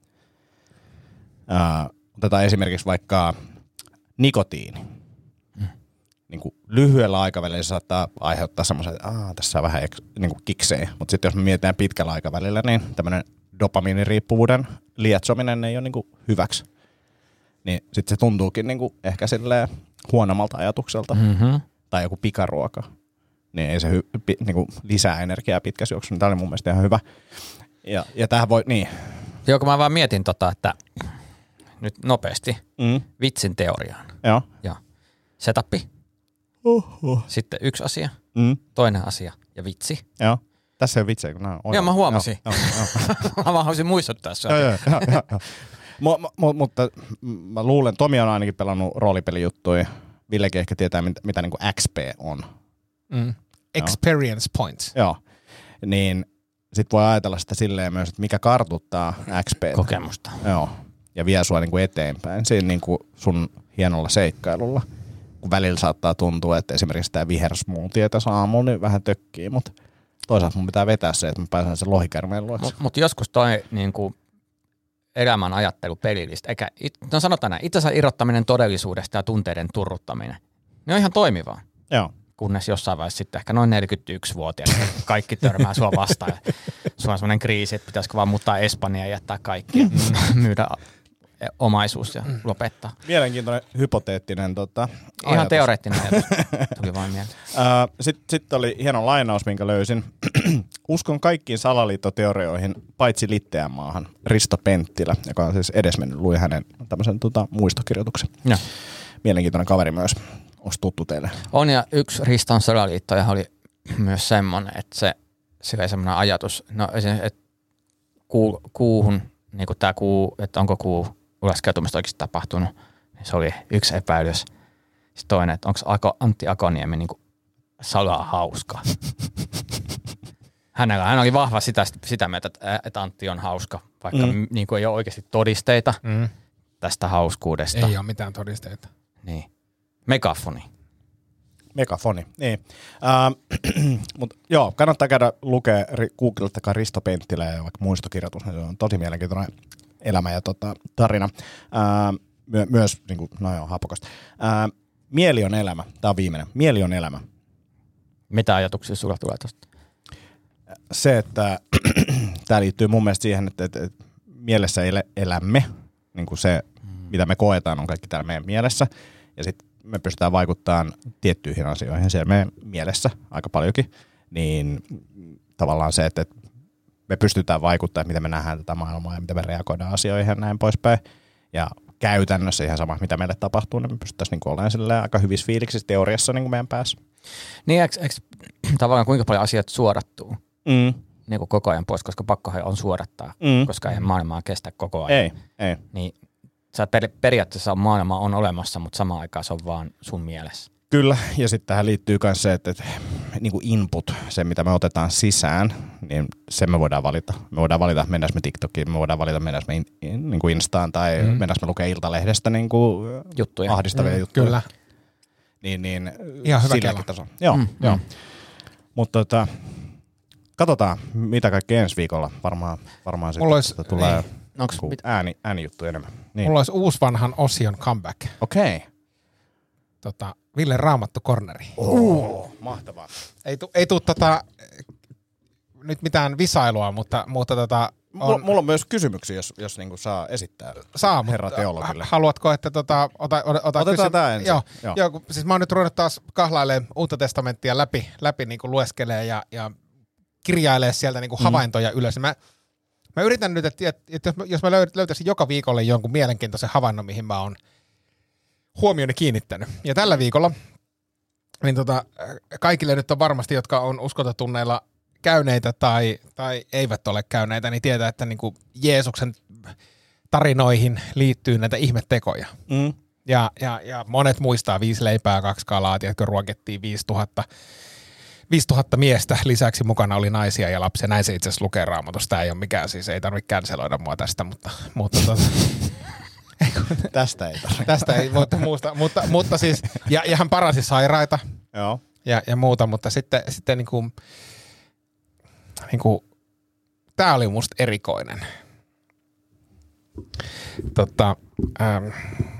Äh, otetaan esimerkiksi vaikka nikotiini. Mm. Niin kuin lyhyellä aikavälillä se saattaa aiheuttaa semmoisen, että Aa, tässä on vähän eks, niin kuin kiksejä, mutta sitten jos me mietitään pitkällä aikavälillä, niin tämmöinen dopamiiniriippuvuuden lietsominen ei ole niin kuin hyväksi. Niin sitten se tuntuukin niin kuin ehkä silleen huonommalta ajatukselta. Mm-hmm. Tai joku pikaruoka, niin ei se hy- pi- niinku lisää energiaa pitkässä juoksussa. Tämä oli mun mielestä ihan hyvä. Ja, ja tähän voi, niin. Joo, kun mä vaan mietin tota, että nyt nopeasti Mm. vitsin teoriaan. Joo. Ja setappi, Oho. sitten yksi asia, Mm. toinen asia ja vitsi. Joo. Tässä ei ole vitsejä, kun nämä on Joo, mä huomasin. Joo, joo, joo. Mä vaan haluaisin muistuttaa sua. Joo, joo, joo, joo, joo. Mu- mu- mutta mä luulen, Tomi on ainakin pelannut roolipelijuttuja. Villekin ehkä tietää, mitä, mitä niin kuin X P on. Mm. Experience points. Joo. Niin sit voi ajatella sitä silleen myös, että mikä kartuttaa X P. Kokemusta. Joo. Ja vie sua niin kuin eteenpäin siinä niin kuin sun hienolla seikkailulla. Kun välillä saattaa tuntua, että esimerkiksi tämä vihersmoothie tässä aamulla niin vähän tökkii, mutta toisaalta mun pitää vetää se, että mä pääsen sen lohikärmeen luokse. Mutta mut joskus toi niinku, elämän ajattelu pelillistä, eikä, it, no sanotaan näin, itsensä irrottaminen todellisuudesta ja tunteiden turruttaminen, ne on ihan toimivaa. Joo. Kunnes jossain vaiheessa sitten ehkä noin neljäkymmentäyksivuotiaat kaikki törmää sua vastaan. Ja sulla on sellainen kriisi, että pitäisikö vaan muuttaa Espanjaan ja jättää kaikki ja myydä omaisuus ja lopettaa. Mielenkiintoinen hypoteettinen tota, Ihan ajatus. teoreettinen ajatus. Tuli vain mieleen. Uh, Sitten sit oli hieno lainaus, minkä löysin. Uskon kaikkiin salaliittoteorioihin, paitsi litteän maahan. Risto Penttilä, joka on siis edesmennyt, luin hänen tämmöisen tota, muistokirjoituksen. Ja. Mielenkiintoinen kaveri myös. Onko tuttu teille? On, ja yksi Riston salaliittoja oli myös semmoinen, että se, se oli semmoinen ajatus, no että kuu, kuuhun, niin kuin tämä kuu, että onko kuu ulaskeutumista oikeasti tapahtunut, niin se oli yksi epäilys. Sitten toinen, että onko Ako, Antti Akoniemi niin kuin salaa hauska. Hänellä, hän oli vahva sitä, sitä mieltä, että, että Antti on hauska, vaikka mm. niin kuin ei ole oikeasti todisteita Mm. tästä hauskuudesta. Ei ole mitään todisteita. Niin. Megafoni. Megafoni, niin. Uh, Mutta joo, kannattaa käydä lukea, googlettakaa Risto Penttilä ja vaikka muistokirjoitus, niin se on tosi mielenkiintoinen elämä ja tota, tarina. Uh, my, myös, niin kuin, no joo, hapokasta. Uh, Mieli on elämä, tämä on viimeinen. Mieli on elämä. Mitä ajatuksia sulla tulee tuosta? Se, että tämä liittyy mun mielestä siihen, että, että, että mielessä ele, elämme, niin kuin se, mm. mitä me koetaan, on kaikki täällä meidän mielessä, ja sitten me pystytään vaikuttamaan tiettyihin asioihin siellä meidän mielessä aika paljonkin, niin tavallaan se, että me pystytään vaikuttamaan, miten me nähdään tätä maailmaa ja miten me reagoidaan asioihin ja näin poispäin. Ja käytännössä ihan sama, mitä meille tapahtuu, niin me pystyttäisiin niin olemaan aika hyvissä fiiliksissä teoriassa niin kuin meidän päässä. Niin, eikö, eikö tavallaan kuinka paljon asiat suodattuu? Mm. niin kuin koko ajan pois, koska pakkohan on suodattaa, Mm. koska eihän maailmaa kestä koko ajan. Ei, ei. Niin sä per, periaatteessa maailma on olemassa, mutta samaan aikaan se on vaan sun mielessä. Kyllä, ja sitten tähän liittyy myös se, että, että niin kuin input, se mitä me otetaan sisään, niin se me voidaan valita. Me voidaan valita, mennäänkö me TikTokiin, me voidaan valita, mennäänkö me in, in, niin kuin Instaan tai mm. mennäänkö me lukea Iltalehdestä niin kuin Juttuja. ahdistavia Mm, juttuja. kyllä. Niin, niin Ihan hyvä silläkin kela. tasolla. Joo, Mm, joo. mm. Mutta tota, katsotaan, mitä kaikkea ensi viikolla. Varmaan, varmaan Mulla sitten olisi- tulee niin. Onks niinku mit- ääni, äänijuttu enemmän. Niin. Mulla olisi uusvanhan osion comeback. Okei. Okay. Tota, Ville Raamattu corneri. Oh, mahtavaa. Ei, tu, ei tuu tota, nyt mitään visailua, mutta, mutta tota, Mulla, on, mulla on myös kysymyksiä, jos, jos niinku saa esittää. saa, herra mutta teologille. ha- haluatko, että tota, ota, ota, ota Otetaan tää ensin. Joo, Joo. joo. Joo, siis mä oon nyt ruvennut taas kahlailemaan uutta testamenttia läpi, läpi niin kuin lueskelee ja, ja kirjailee sieltä niin kuin havaintoja mm. ylös. Mä, mä yritän nyt, että, että jos mä, jos mä löy- löytäisin joka viikolle jonkun mielenkiintoisen havainnon, mihin mä oon huomioni kiinnittänyt. Ja tällä viikolla niin tota, kaikille nyt on varmasti, jotka on uskontotunneilla käyneitä tai, tai eivät ole käyneitä, niin tietää, että niin kuin Jeesuksen tarinoihin liittyy näitä ihmettekoja. Mm. Ja, ja, ja monet muistaa viisi leipää, kaksi kalaa, tiedätkö, ruokittiin viisituhatta, viisituhatta miestä, lisäksi mukana oli naisia ja lapsia. Näin se itse asiassa lukee Raamatussa. Tämä ei ole mikään, siis ei tarvitse canceloida mua tästä, mutta, mutta tota, Tästä ei tarvitse. tästä ei voi muusta, mutta, mutta siis, ja, ja hän paransi sairaita Joo. ja, ja muuta, mutta sitten, sitten niin kuin, niin kuin, tämä oli musta erikoinen. Tota, ähm,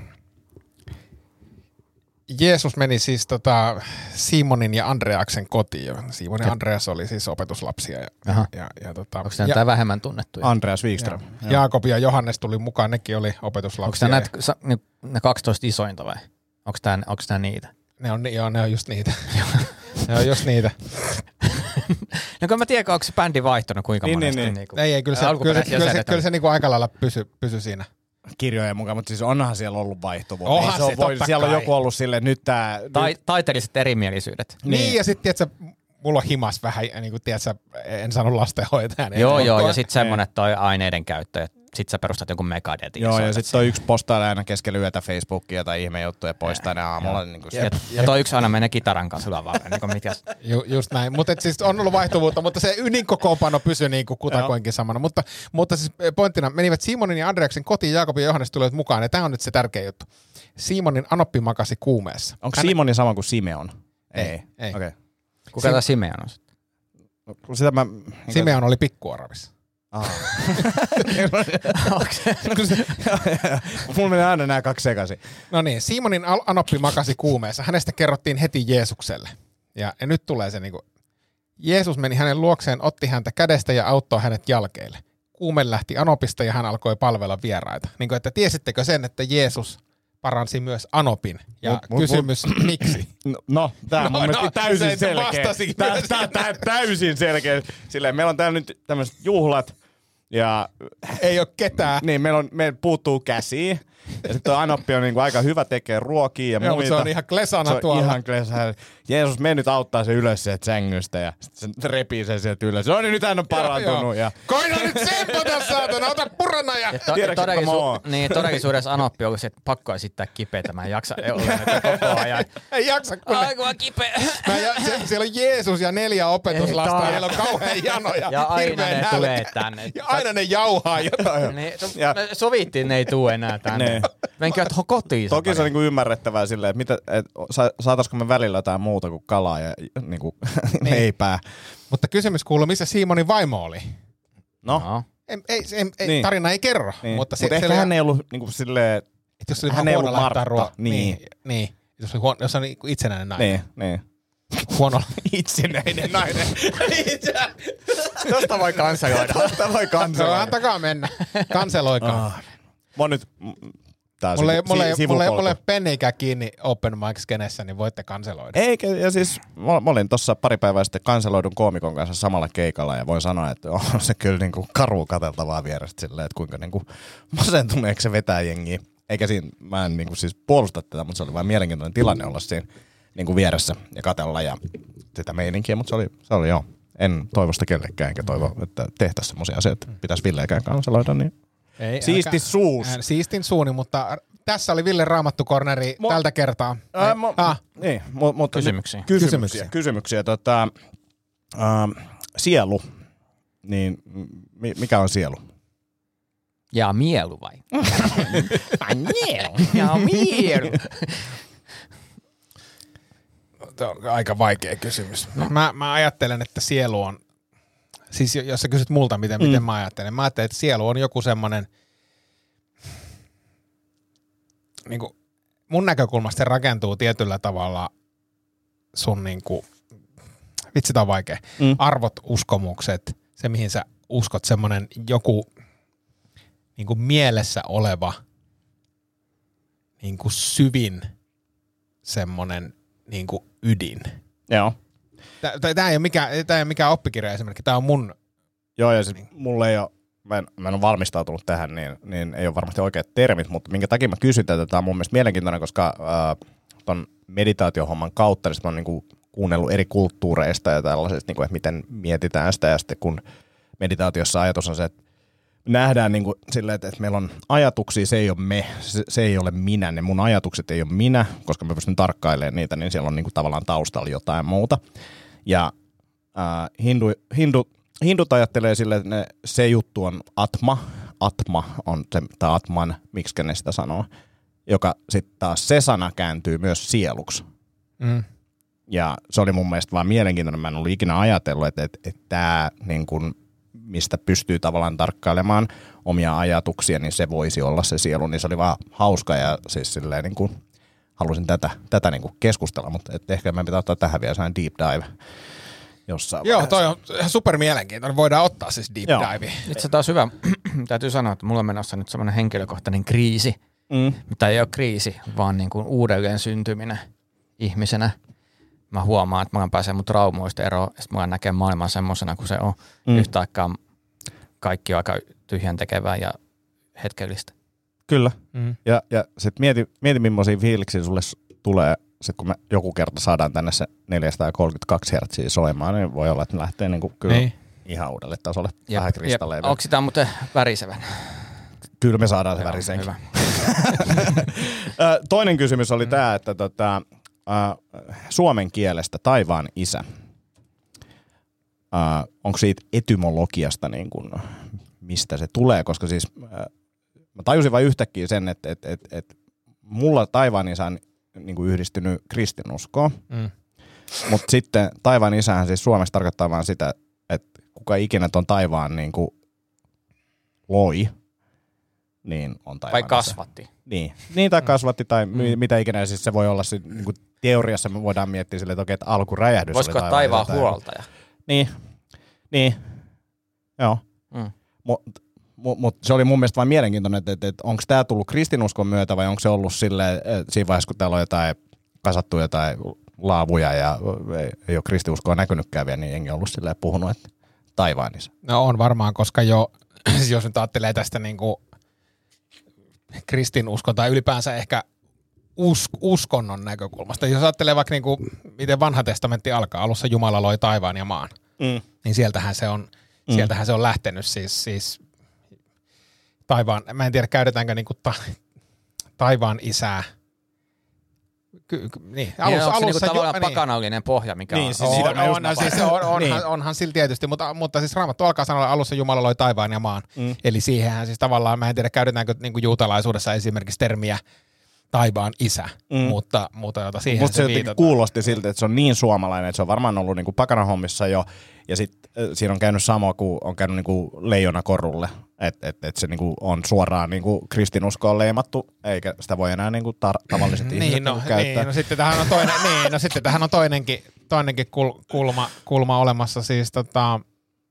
Jeesus meni siis tota Simonin ja Andreaksen kotiin. Simon ja Andreas oli siis opetuslapsia. Ja, Aha. ja, ja, tota, Onko tämä ja, jotain vähemmän tunnettuja? Andreas Wikström. ja, Jaakob ja Johannes tuli mukaan, nekin oli opetuslapsia. Onko tämä näitä, sa- ni- ne kaksitoista isointa vai? Onko tämä, onko tämä niitä? Ne on, joo, ne on just niitä. ne on just niitä. No kun mä tiedän, onko se bändi vaihtunut kuinka Niin, monesti. niin, niin. Niinku, Ei, ei, kyllä se, kyllä se, alkuperäiset kyllä se, jäsenet kyllä on- se niinku aika lailla pysy, pysy siinä. Kirjojen mukaan, mutta siis onhan siellä ollut vaihtuvuutta. Onhan Ei se, se, on, voi, totta siellä on kai. joku ollut silleen, nyt tää... Tai, nyt, taiteelliset erimielisyydet. Niin, niin ja sitten tiedätkö, mulla on himas vähän, niin kuin tiedätkö, en saanut lastenhoitajaa. niin Joo, en- joo, en- ja sitten semmoinen, että toi aineiden käyttö, ja sit sä perustat jonkun Megadetin. joo, ja soitat sitten toi yksi postaa aina keskellä yötä Facebookia tai ihmejuttuja poistaa ne aamulla. Niin kuin Ja, ja toi yksi aina menee kitaran kanssa lavaan. Niin kuin mikä... Ju, just näin, mutta siis on ollut vaihtuvuutta, mutta se ydinkokoonpano pysyy niin kuin kutakoinkin samana. Mutta, mutta siis pointtina menivät Simonin ja Andreaksen kotiin, Jaakob ja Johannes tulivat mukaan, ja tämä on nyt se tärkeä juttu. Simonin anoppi makasi kuumeessa. Onko Hän- Simoni sama kuin Simeon? Ei, Ei. ei. Okei. Kuka tämä Simeon on sitten? Okay. Sitä mä... Simeon oli pikkuoravissa. Aha. Mulla menee aina nämä kaksi sekaisin. No niin, Simonin al- anoppi makasi kuumeessa. Hänestä kerrottiin heti Jeesukselle. Ja, ja nyt tulee se niinku, Jeesus meni hänen luokseen, otti häntä kädestä ja auttoi hänet jalkeille. Kuume lähti anopista ja hän alkoi palvella vieraita. Niin kuin, että tiesittekö sen, että Jeesus paransi myös anopin? Ja Mut- mut- kysymys, miksi? No, no tää on No, mun no, mielestä täysin se- se selkeä. vastasi Tää, myös. tää, tää täysin selkeä. Silleen, meillä on täällä nyt tämmöiset juhlat ja Ei ole ketään. niin, meillä, on, meillä puuttuu käsiä. Ja sitten Anoppi on niinku aika hyvä tekee ruokia ja Joo, mutta muita. se on ihan klesana Se on tuolla. ihan klesana. Jeesus, me nyt auttaa se ylös sieltä sängystä ja sitten se repii sen sieltä ylös. No niin, nyt hän on parantunut. Ja... Koina nyt sempata, saatana, ota purana ja... To, Tiedätkö, että mä oon? todellisu- niin, todellisuudessa Anoppi on se, että pakko esittää kipeätä. Mä en jaksa olla näitä koko ajan. Ei jaksa, kun ne... Ai kun on kipeä. Mä ja, se, siellä on Jeesus ja neljä opetuslasta ja Ei heillä on kauhean janoja. Ja aina hirveän ne nälkä. tulee tänne. Ja aina ne jauhaa jotain. Niin, so, Ja- me sovittiin, ne ei tuu enää tänne. Niin. Menkää tuohon kotiin. Toki se on niinku ymmärrettävää silleen, että, mitä, et, sa, saataisiko me välillä jotain muuta kuin kalaa ja niinku, Niin. leipää. Mutta kysymys kuuluu, missä Simonin vaimo oli? No, No. Ei, ei, ei, ei Niin. tarina ei kerro. niin. Mutta, Mut se, ehkä se, hän ei ollut niinku silleen, että jos oli hän vähän ei huono ollut laittaa Martta. ruokaa. Niin. Niin. niin. Jos, oli huono, jos on niinku itsenäinen nainen. niin, niin. Huono. Itsenäinen nainen. Tosta voi kanseloida. Tosta voi No, kanseloida. antakaa mennä. Kanseloikaa. Ah. Mä oon nyt... mm, Tää on Mulla ei, sivu- mulla, ei, si- mulla, ei, sivupolku. mulla ei penniikään kiinni open mic-skenessä, niin voitte kanseloida. Eikä, ja siis mä, mä olin tuossa pari päivää sitten kanseloidun koomikon kanssa samalla keikalla ja voin sanoa, että on se kyllä niinku karu katseltavaa vierestä silleen, että kuinka niinku masentuneeksi se vetää jengiä. Eikä siinä, mä en niinku siis puolusta tätä, mutta se oli vain mielenkiintoinen tilanne olla siinä niinku vieressä ja katella ja sitä meininkiä, mutta se oli, se oli joo, En toivo sitä kellekään, enkä toivo, että tehtäisiin semmoisia asioita, että pitäisi Villeekään kanseloida. Niin. Ei, Siisti älkää- suus. Ää, Siistin suuni, mutta tässä oli Ville Raamattu-korneri Mo- tältä kertaa. Ää, mo- ah, niin, mu- mutta Kysymyksiä. Kysymyksiä. Kysymyksiä. Kysymyksiä. Tota, äh, sielu. Niin, mi- mikä on sielu? Ja mielu vai? Ai mielu. Ja mielu. Tämä on aika vaikea kysymys. Mä, mä ajattelen, että sielu on, siis jos sä kysyt multa, miten, mm. miten mä ajattelen, mä ajattelen, että sielu on joku semmoinen, niin kuin mun näkökulmasta se rakentuu tietyllä tavalla sun niin kuin, vitsi tää on vaikea, mm. arvot, uskomukset, se mihin sä uskot, semmoinen joku niin kuin mielessä oleva niin kuin syvin semmoinen niin kuin ydin. Joo. Tämä ei ole mikään, tää ei ole mikään oppikirja esimerkki, tämä on mun... Joo, ja siis mulla ei ole, mä en, mä en ole valmistautunut tähän, niin, niin ei ole varmasti oikeat termit, mutta minkä takia mä kysyn tätä, tämä on mun mielestä mielenkiintoinen, koska äh, ton meditaatiohomman kautta niin mä oon niinku kuunnellut eri kulttuureista ja tällaisesta, niinku, että miten mietitään sitä, ja sitten kun meditaatiossa ajatus on se, että nähdään niin kuin silleen, että, että meillä on ajatuksia, se ei ole me, se, se ei ole minä, ne mun ajatukset ei ole minä, koska mä pystyn tarkkailemaan niitä, niin siellä on niin kuin tavallaan taustalla jotain muuta. Ja äh, hindu, hindu, hindut ajattelee silleen, että ne, se juttu on atma, atma on se, tai atman, miksi ne sitä sanoo, joka sitten taas se sana kääntyy myös sieluksi. Mm. Ja se oli mun mielestä vaan mielenkiintoinen, mä en ollut ikinä ajatellut, että, että, että tämä niin kuin mistä pystyy tavallaan tarkkailemaan omia ajatuksia, niin se voisi olla se sielu, niin se oli vaan hauska ja siis silleen niin kuin halusin tätä, tätä niin kuin keskustella, mutta et ehkä meidän pitää ottaa tähän vielä sellainen deep dive jossain Joo, vaiheessa. toi on ihan super mielenkiintoinen, voidaan ottaa siis deep Joo. dive. Nyt se taas hyvä. Täytyy sanoa, että mulla on menossa nyt semmoinen henkilökohtainen kriisi, Mm. mitä ei ole kriisi, vaan niin kuin uudelleen syntyminen ihmisenä. Mä huomaan, että mä pääsen mun traumoista eroon, ja sitten mä näkee maailman semmoisena kuin se on. Mm. Yhtä aikaa kaikki on aika tyhjän tekevää ja hetkellistä. Kyllä. Mm. Ja, ja sitten mieti, mieti, millaisia fiiliksiä sulle s- tulee, sit kun me joku kerta saadaan tänne se neljäsataakolmekymmentäkaksi hertsiä soimaan, niin voi olla, että ne lähtee niinku kyllä Ei. ihan uudelle tasolle. Ja, Vähän kristalleita. onko sitä muuten värisevän? Kyllä me saadaan se Joo, värisenkin. hyvä. Ö, Toinen kysymys oli mm. tämä, että tota, äh, suomen kielestä taivaan isä. Äh, onko siitä etymologiasta, niin kun, mistä se tulee? Koska siis äh, mä tajusin vain yhtäkkiä sen, että et, et, et mulla taivaan isä on niin kuin yhdistynyt kristinuskoon. Mm. Mutta sitten taivaan isähän siis Suomessa tarkoittaa vaan sitä, että kuka ikinä ton taivaan niin kuin loi, niin on taivaan Vai isä. kasvatti? Niin, niin tai kasvatti tai mm. mitä ikinä, siis se voi olla, se, niin kuin teoriassa me voidaan miettiä silleen, että okei, että alkuräjähdys Voisiko oli taivaan isä tai- huoltaja? Niin, niin, joo. Mm. Mutta mut, mut se oli mun mielestä vain mielenkiintoinen, että, että, että onko tämä tullut kristinuskon myötä vai onko se ollut silleen, siinä vaiheessa, kun täällä on jotain kasattu jotain laavuja ja ei, ei ole kristinuskoa näkynytkään vielä, niin jengi on ollut silleen puhunut, että taivaan isä. No on varmaan, koska jo, jos nyt ajattelee tästä niinku kristinuskon tai ylipäänsä ehkä us, uskonnon näkökulmasta. Jos ajattelee vaikka niinku, miten vanha testamentti alkaa, alussa Jumala loi taivaan ja maan, mm. niin sieltähän se on, mm. sieltähän se on lähtenyt siis, siis taivaan, mä en tiedä käytetäänkö niinku ta, taivaan isää. Ky, ky, niin, Alus, alussa, onko se alussa niinku tavallaan ju, pakanallinen pohja, mikä Niin, on? siis on, sitä mä just on, on, napasin. siis on, onhan, Niin. onhan sillä tietysti, mutta, mutta siis Raamattu alkaa sanoa, alussa Jumala loi taivaan ja maan. Mm. Eli siihenhän siis tavallaan, mä en tiedä käytetäänkö niin kuin juutalaisuudessa esimerkiksi termiä taivaan isä, mm. mutta, mutta jota siihen Mutta se se jotenkin viitataan. kuulosti siltä, että se on niin suomalainen, että se on varmaan ollut niinku pakanahommissa jo, ja sitten siinä on käynyt sama kuin on käynyt niinku leijona korulle, että et, et se niinku on suoraan niinku kristinuskoon leimattu, eikä sitä voi enää niinku tar- tavalliset ihmiset Niin, no, niinku käyttää. niin, no sitten tähän on, toinen, niin, no sitten tähän on toinenkin, toinenkin kul, kulma, kulma olemassa, siis, tota,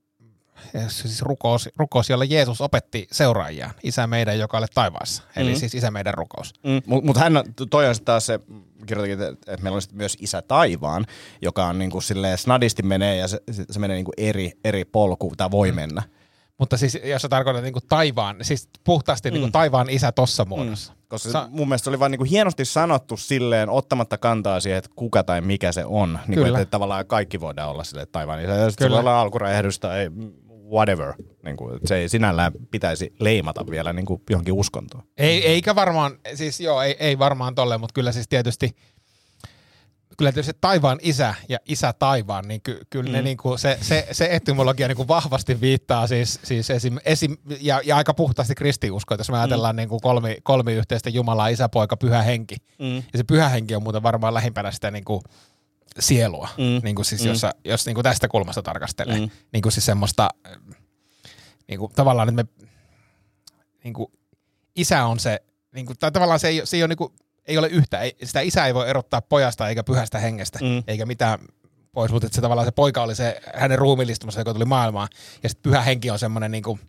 siis rukous, rukous, jolla Jeesus opetti seuraajiaan, Isä meidän, joka olet taivaassa, eli Mm. siis Isä meidän rukous. Mm, Mutta mut hän, toi on sitten taas se, kirjoitakin, että meillä on sit myös Isä taivaan, joka on niinku silleen snadisti menee ja se, se menee niinku eri, eri polku, tai voi mennä. Mutta siis jos sä tarkoitat niinku taivaan, siis puhtaasti mm. niinku taivaan isä tossa muodossa. Mm. Koska Sa- mun mielestä se oli vaan niinku hienosti sanottu silleen, ottamatta kantaa siihen, että kuka tai mikä se on. Niin kuin, että tavallaan kaikki voidaan olla silleen taivaan isä. Ja sitten se voi olla alkuräjähdys tai whatever. Niin kuin, se ei sinällään pitäisi leimata vielä niin kuin johonkin uskontoon. Ei, eikä varmaan, siis joo, ei, ei varmaan tolleen, mutta kyllä siis tietysti kyllä tietysti taivaan isä ja isä taivaan, niin ky, kyllä mm. ne niinku, se, se, se etymologia niinku vahvasti viittaa siis, siis esim, esim, ja, ja aika puhtaasti kristiuskoa, jos me ajatellaan mm. niinku kolmi, kolmi yhteistä Jumalaa, isä, poika, pyhä henki. Mm. Ja se pyhä henki on muuten varmaan lähimpänä sitä niinku sielua, mm. niinku siis mm. jos, jos niinku tästä kulmasta tarkastelee. Mm. Niinku siis semmoista, niinku tavallaan, että me, niinku, isä on se, niinku, tai tavallaan se ei, se ei ole niinku, ei ole yhtä, ei, sitä isää ei voi erottaa pojasta eikä pyhästä hengestä, mm. eikä mitään pois, mutta se tavallaan se poika oli se hänen ruumiillistumassa, joka tuli maailmaan, ja sitten pyhä henki on semmoinen niinku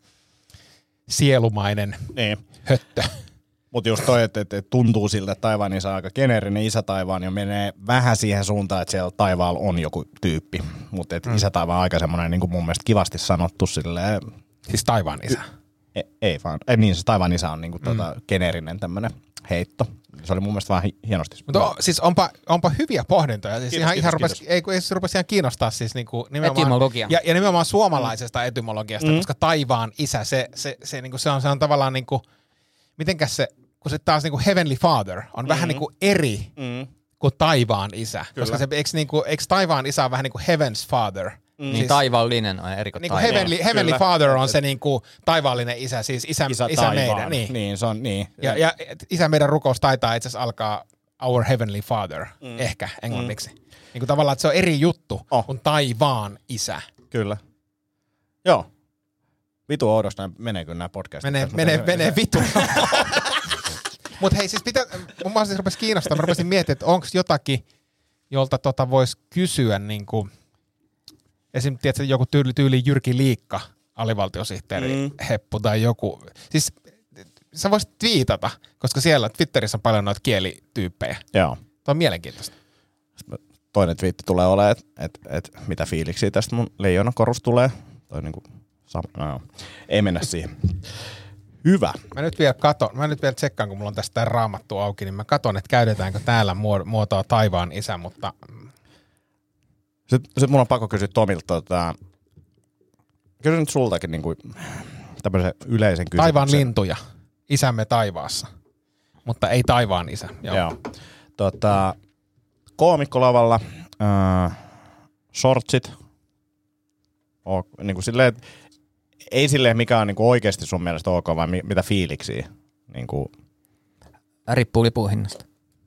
sielumainen niin. höttö. Mutta just toi, että et, et tuntuu siltä, että taivaan isä on aika geneerinen isä taivaan, ja menee vähän siihen suuntaan, että siellä taivaalla on joku tyyppi, mutta mm. isä taivaan on aika semmoinen niin kuin mun mielestä kivasti sanottu silleen. Siis taivaan isä? Ei, ei vaan, ei niin se taivaan isä on niin kuin mm. tota, geneerinen tämmöinen heitto. Se oli mun mielestä vähän hienosti. Mutta siis onpa, onpa hyviä pohdintoja. Siis kiitos, ihan, kiitos, ihan rupesi, ei, ei se rupesi ihan kiinnostaa siis niinku nimenomaan, ja, ja nimenomaan suomalaisesta mm. etymologiasta, mm. koska taivaan isä, se, se, se, niinku, se, on, se on tavallaan niinku, mitenkäs se, kun se taas niinku heavenly father on mm. vähän niinku eri mm. kuin taivaan isä. Kyllä. Koska se, eikö, niinku, eikö taivaan isä on vähän niinku heaven's father? Mm. Niin siis, taivaallinen on eri kuin niin taivaan. Heavenly, heavenly Father on se niinku taivaallinen isä, siis isä, isä, isä meidän. Niin. niin, se on niin. Ja, ja isä meidän rukous taitaa itse asiassa alkaa Our Heavenly Father, mm. ehkä englanniksi. Mm. Niin kuin tavallaan, että se on eri juttu oh. kuin taivaan isä. Kyllä. Joo. Vitu oudosta meneekö nämä podcastit? Menee, menee, menee vitu. Mutta hei, siis pitää, mun mielestä se rupesi kiinnostaa. Mä rupesin miettimään, että onko jotakin, jolta tota voisi kysyä niinku esimerkiksi tiedätkö, joku tyyli, tyyli Jyrki Liikka, alivaltiosihteeri, mm. heppu tai joku. Siis sä voisit twiitata, koska siellä Twitterissä on paljon noita kielityyppejä. Joo. Tuo on mielenkiintoista. Toinen twiitti tulee olemaan, että et, et, mitä fiiliksiä tästä mun leijonakorus tulee. Toi niinku, no, ei mennä siihen. Hyvä. Mä nyt vielä katon, mä nyt vielä tsekkaan, kun mulla on tästä raamattu auki, niin mä katon, että käytetäänkö täällä muotoa taivaan isä, mutta Sitten, sitten mun on pakko kysyä Tomilta, tota, kysyn nyt sultakin niin kuin, tämmöisen yleisen kysymyksen. Taivaan lintuja, isämme taivaassa, mutta ei taivaan isä. Joo. Joo. Tota, koomikkolavalla, äh, shortsit, o, niin kuin silleen, ei silleen mikä on niin kuin oikeasti sun mielestä ok, vaan mi, mitä fiiliksiä. Niin kuin, riippuu lipun hinnasta.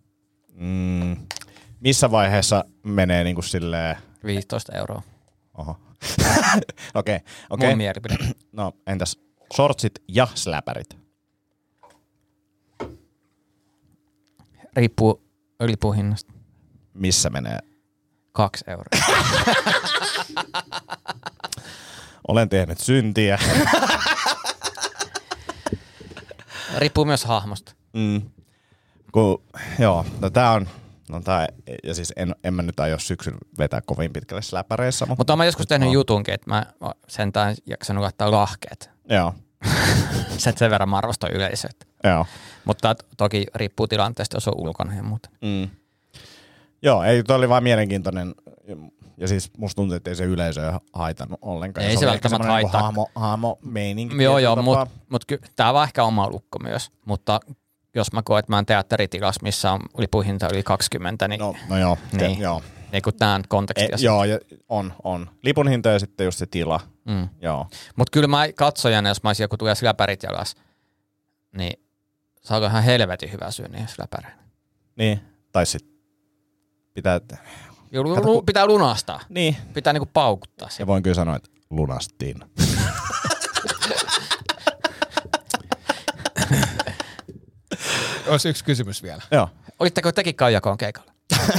Mm, missä vaiheessa menee niin kuin silleen viisitoista euroa. Oho. Okei. Okay, okay. Mun mielipide. No entäs shortsit ja släpärit? Riippuu lipun hinnasta. Missä menee? Kaksi euroa. Olen tehnyt syntiä. Riippuu myös hahmosta. Mm. Kun, joo, no tää on, no tää, ja siis en, en mä nyt aio syksyn vetää kovin pitkälle släpäreissä. Mutta, mutta mä joskus tehnyt no. jutunkin, että mä sentään jaksanut laittaa lahkeet. Joo. Sen sen verran mä arvostan yleisöä. Joo. Mutta toki riippuu tilanteesta, jos on ulkona ja muuta. Mm. Joo, ei, toi oli vaan mielenkiintoinen. Ja siis musta tuntuu, että ei se yleisö haitannut ollenkaan. Ei se, se välttämättä haittaa. Hahmo, hahmo meininki. Joo, joo, mutta mut, tää on ehkä oma lukko myös. Mutta jos mä koen, että mä oon teatteritilas, missä on lipuhinta yli kaksikymmentä, niin, no, no joo, niin, te, joo. niin kun tää on konteksti. E, joo, ja on, on. Lipun hinta ja sitten just se tila. Mm. Joo. Mut kyllä mä katsojana, jos mä olisin joku tulee läpärit jalas, niin saako ihan helvetin hyvää syö niihin läpäreille. Niin, tai sit pitää... Lu, lu, pitää lunastaa. Niin. Pitää niinku paukuttaa sen. Ja voin kyllä sanoa, että lunastiin. Olisi yksi kysymys vielä. Joo. Olitteko tekin Kaujakoon keikalla?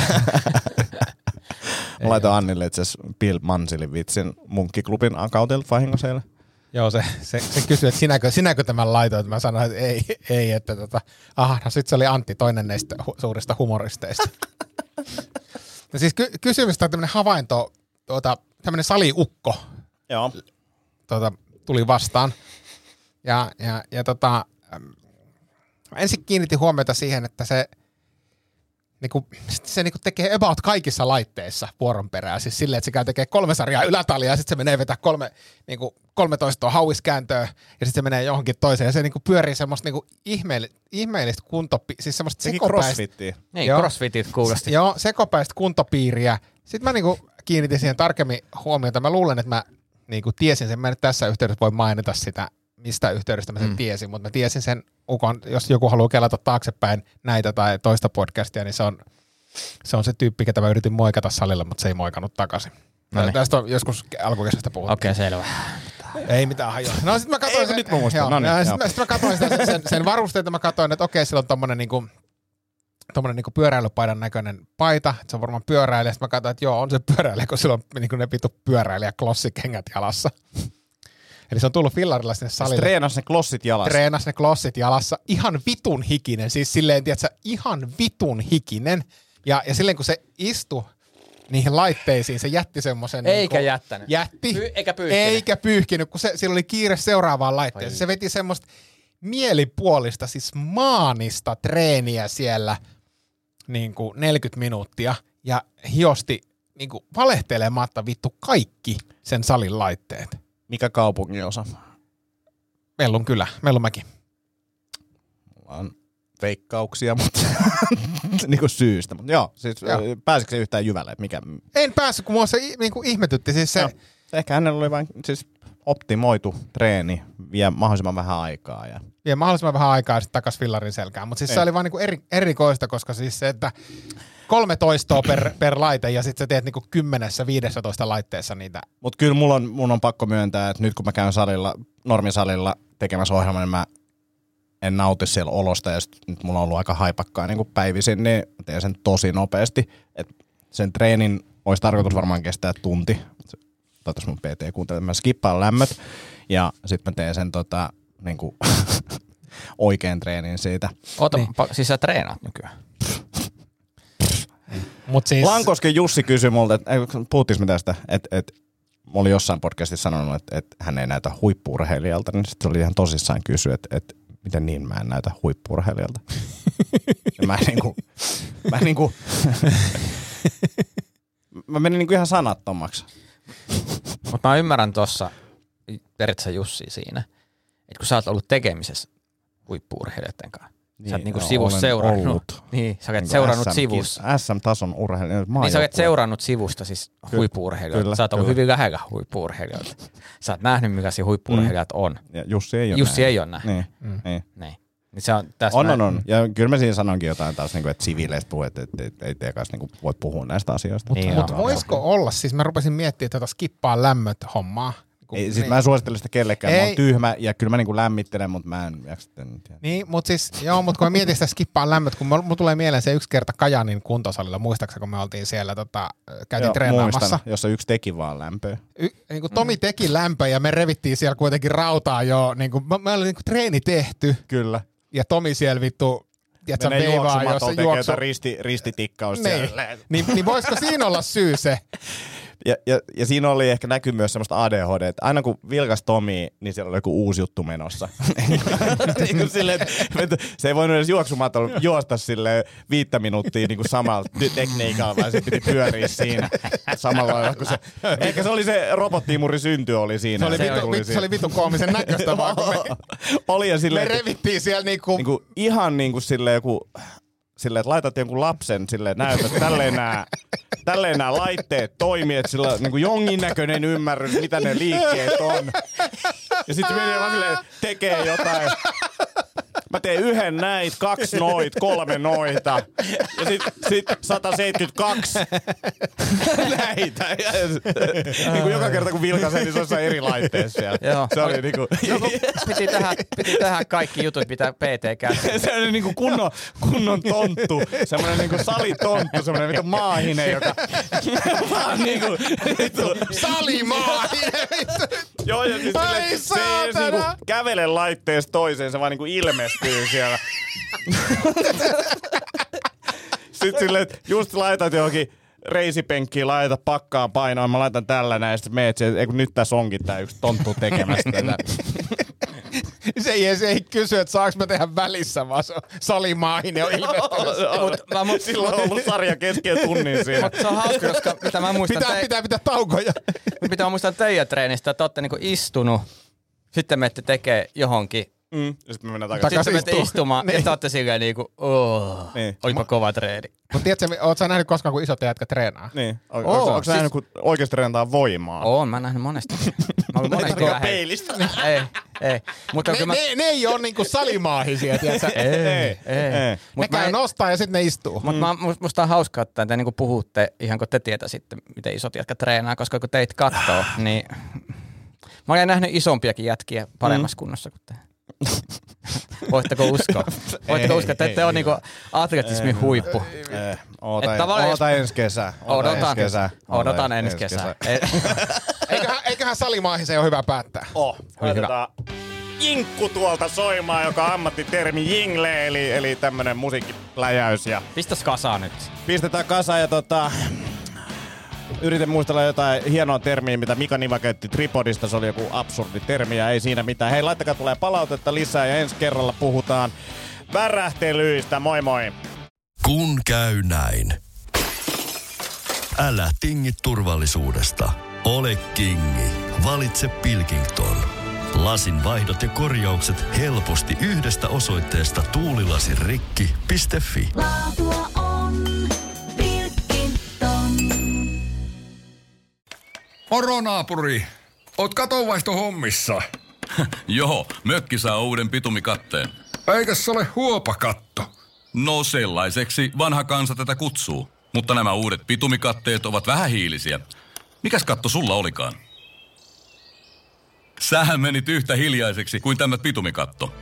Mä laitoin Annille itse asiassa Bill Mansilin vitsin Munkkiklubin akautilta vahingossa eilen. Joo, se, se, se kysyi, että sinäkö, sinäkö tämän laitoit? Mä sanoin, että ei, ei että tota, aha, no sit se oli Antti, toinen näistä hu- suurista humoristeista. No siis ky- kysymys on tämmönen havainto, tuota, tämmönen saliukko. Joo. Tuota, tuli vastaan. Ja, ja, ja tota, ensin kiinnitin huomiota siihen, että se Niinku, se niinku tekee about kaikissa laitteissa vuoron perään. Siis silleen, että se käy tekee kolme sarjaa ylätalia ja sitten se menee vetää kolme, niinku, kolmetoista hauiskääntöä ja sitten se menee johonkin toiseen. Ja se niinku pyörii semmoista niinku ihmeellistä, ihmeellistä kuntopi... Siis semmoista sekopäistä... crossfittiä. Niin, joo, crossfitit kuulosti. Joo, sekopäistä kuntopiiriä. Sitten mä niinku kiinnitin siihen tarkemmin huomiota. Mä luulen, että mä niinku tiesin sen. Mä en tässä yhteydessä voi mainita sitä, mistä yhteydestä mä sen mm. tiesin, mutta mä tiesin sen ukon, jos joku haluaa kelata taaksepäin näitä tai toista podcastia, niin se on se, on se tyyppi, ketä mä yritin moikata salilla, mutta se ei moikannut takaisin. No niin. Tästä on joskus alkukesästä puhuttu. Okei, okay, selvä. Ei mitään hajoa. No sit mä katsoin sen, nyt mä muistan. No niin, sit, mä, sit mä katsoin sitä, sen, sen varusteita, mä katsoin, että okei, sillä on tommonen niinku tommonen niinku pyöräilypaidan näköinen paita, että se on varmaan pyöräilijä. Sitten mä katsoin, että joo, on se pyöräilijä, kun sillä on niinku ne pitu pyöräilijä klossikengät jalassa. Eli se on tullut fillarilla sinne salille. Treenasi ne klossit jalassa. Treenasi ne klossit jalassa. Ihan vitun hikinen. Siis silleen, tiedätkö, ihan vitun hikinen. Ja, ja silleen, kun se istui niihin laitteisiin, se jätti semmoisen... Eikä niin jättänyt. Jätti. Py- eikä pyyhkinyt. Eikä pyyhkinyt, kun se, sillä oli kiire seuraavaan laitteeseen. Se veti semmoista mielipuolista, siis maanista treeniä siellä niin kuin neljäkymmentä minuuttia. Ja hiosti niin kuin valehtelematta vittu kaikki sen salin laitteet. Mikä kaupungin osa? Mellun kylä, Mellunmäki. Mulla on veikkauksia, mutta niin kuin syystä. Mutta joo, siis joo. Pääsikö se yhtään Jyvälle? Että mikä... En päässyt, kun mua se niin kuin ihmetytti. Siis se... Joo. Ehkä hänellä oli vain siis optimoitu treeni, vie mahdollisimman vähän aikaa. Ja... Vie mahdollisimman vähän aikaa ja sitten takas fillarin selkään. Mutta siis Ei. se oli vaan niin kuin eri, erikoista, koska siis se, että kolme toistoa per, per laite ja sitten sä teet niinku kymmenessä, viidessätoista laitteessa niitä. Mut kyllä mulla on, mun on pakko myöntää, että nyt kun mä käyn salilla, normisalilla tekemässä ohjelmaa, niin mä en nauti siellä olosta ja sit nyt mulla on ollut aika haipakkaa niin kuin päivisin, niin teen sen tosi nopeasti. Et sen treenin olisi tarkoitus varmaan kestää tunti. Toivottavasti mun P T kuuntelee, mä skippaan lämmöt ja sitten mä teen sen tota, niin kuin oikean treenin siitä. Oota, niin. pa- siis sä treenaat nykyään? Mut siis... Lankosken Jussi kysyi multa, että puhuttiinko me tästä, että et, mä olin jossain podcastissa sanonut, että et hän ei näytä huippu-urheilijalta, niin sitten se oli ihan tosissaan kysyä, että et, miten niin mä en näytä huippu-urheilijalta. Ja mä niinku, mä niinku, mä menin niinku ihan sanattomaksi. Mutta mä ymmärrän tuossa periaatteessa Jussi siinä, että kun sä oot ollut tekemisessä huippu-urheilijoiden kanssa, niin, sä oot niinku sivussa seurannut. Ollut. Niin, sä oot niin seurannut sivussa. S M-tason urheilijoita. Niin sä oot seurannut sivusta siis huippu-urheilijoita. Sä oot ollut hyvin lähellä huippu-urheilijoita. Sä oot nähnyt, millaisia huippu-urheilijat mm. on. Ja Jussi ei ole Jussi näin. ei ole nähnyt. Niin. Mm. Niin. niin. niin se on, on, on, on. Ja kyllä mä siinä sanonkin jotain taas, että siviileistä puhuu, että ei teidän kanssa voi puhua näistä asioista. Mutta niin voisiko olla? Siis mä rupesin miettimään tätä skippaa lämmöt hommaa. Ei, siis niin. Mä en suosittele sitä kellekään, ei. Mä oon tyhmä ja kyllä mä niinku lämmittelen, mutta mä en jaksa tiedä. Niin, mutta siis, joo, mutta kun mä mietin sitä skippaan lämmöt, kun mulla tulee mieleen se yksi kerta Kajanin kuntosalilla, muistaakseni kun me oltiin siellä, tota, käytiin joo, treenaamassa. Muistan, jossa yksi teki vaan lämpöä. Y, niin kuin Tomi mm. teki lämpöä ja me revittiin siellä kuitenkin rautaa jo, niin kuin, me oli niin kuin treeni tehty. Kyllä. Ja Tomi siellä vittu, tiedätkö, veivaa, jos se juoksu. Risti, ristitikkausta. Niin, niin, niin voisiko siinä olla syy se? Ja, ja, ja siinä oli ehkä näkyy myös semmoista A D H D, että aina kun vilkas Tomi, niin siellä oli joku uusi juttu menossa. niin kuin silleen, että se ei voinut edes juoksumatolla juosta silleen viittä minuuttia niin kuin samalla tekniikalla, vaan se piti pyöriä siinä samalla lailla. Kun se, ehkä se oli se robottiimuri synty oli siinä. Se oli, vitu, vitu, se oli vitun koomisen näköistä vaan, kun me, oli ja silleen, me revittiin siellä niinku... niinku ihan niinku silleen joku... Silleen, että laitat jonkun lapsen silleen, näytät, että tälleen nämä, tälleen nämä laitteet toimii, että sillä on niin kuin jonkinnäköinen ymmärrys, mitä ne liikkeet on. Ja sitten menee vaan silleen, tekee jotain. Mä teen yhden näit, kaksi noit, kolme noita. Ja sit, sit sata seitsemänkymmentäkaksi näitä. Niin kuin joka kerta kun vilkaisen, niin se on jossain eri laitteessa siellä. Joo. Se oli niinku... No, piti, tehdä, piti tehdä kaikki jutut, mitä P T käsi. Se oli niinku kunnon, kunnon tonttu. Semmoinen niinku salitonttu, semmoinen vittu maahine, joka... vaan niinku... Salimaahine! Joo, ja siis sille, se ei edes niinku kävele laitteesta toiseen, se vaan niinku ilmestyy siellä. Sitten silleen, että just laitat johonkin reisipenkkiä, laita pakkaan painoa, mä laitan tällä näin, sitten meet siihen, ei kun nyt tässä onkin tää yksi tonttu tekemästä tätä. Se ei, se ei kysy, että saaks mä tehdä välissä, vaan se on Salimaahinen on ilmestynyt. Silloin on ollut sarja kesken tunnin siinä. Mutta se on hauska, koska mitä mä muistan... Pitää, te... pitää pitää taukoja. Mitä mä muistan teidän treenistä, että olette niinku istunut, sitten menette tekee johonkin. Mm. Ja sitten me mennään takaisin. Sitten menette istumaan niin. Ja te olette silleen niinku, ooo, niin. Olipa kova treeni. Mutta tiedätkö, oot sä nähnyt koskaan, kun isot jätkä treenaa? Niin. O- Oo, Onko sä siis... nähnyt, kun oikeasti treenataan voimaa? Oon, mä nähnyt monesti. Mä oon monesti lähellä. Peilistä. Ei, ei. Mutta ne, mä... ne, ne ei ole niinku Salimaahisia, tiedätkö? Ei, ei. ei. Ne käy en... nostaa ja sitten ne istuu. Mutta mm. musta on hauskaa, että te niinku puhutte ihan kun te tietäisitte, miten isot jätkät treenaa, koska kun teit kattoo, niin mä olen nähnyt isompiakin jätkiä paremmassa mm. kunnossa kuin te. Voitteko uskoa? Voitteko uskoa, että te on niinku atletismin huippu? Ei. Oota, oota ensi kesä. Odotan, odotan ensi kesä. kesä. Eiköhän Salimaahisen ole hyvä päättää. Oh, laitetaan jinkku tuolta soimaan, joka on ammattitermi jingle, eli, eli tämmönen musiikkipläjäys. Ja pistäs kasaan nyt. Pistetään kasaan ja tota... Yritän muistella jotain hienoa termiä, mitä Mika Niva käytti tripodista. Se oli joku absurdi termi ja ei siinä mitään. Hei, laittakaa tulee palautetta lisää ja ensi kerralla puhutaan värähtelyistä. Moi moi! Kun käy näin. Älä tingi turvallisuudesta. Ole kingi. Valitse Pilkington. Lasin vaihdot ja korjaukset helposti yhdestä osoitteesta tuulilasirikki piste fi. Laatua on Pilkington. Moro naapuri, oot katonvaihto hommissa? Joo, mökki saa uuden bitumikatteen. Eikäs se ole huopakatto? No sellaiseksi vanha kansa tätä kutsuu. Mutta nämä uudet bitumikatteet ovat vähähiilisiä. Mikäs katto sulla olikaan? Sähän menit yhtä hiljaiseksi kuin tämä bitumikatto.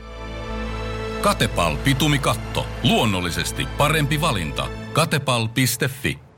Katepal bitumikatto. Luonnollisesti parempi valinta. katepal piste fi.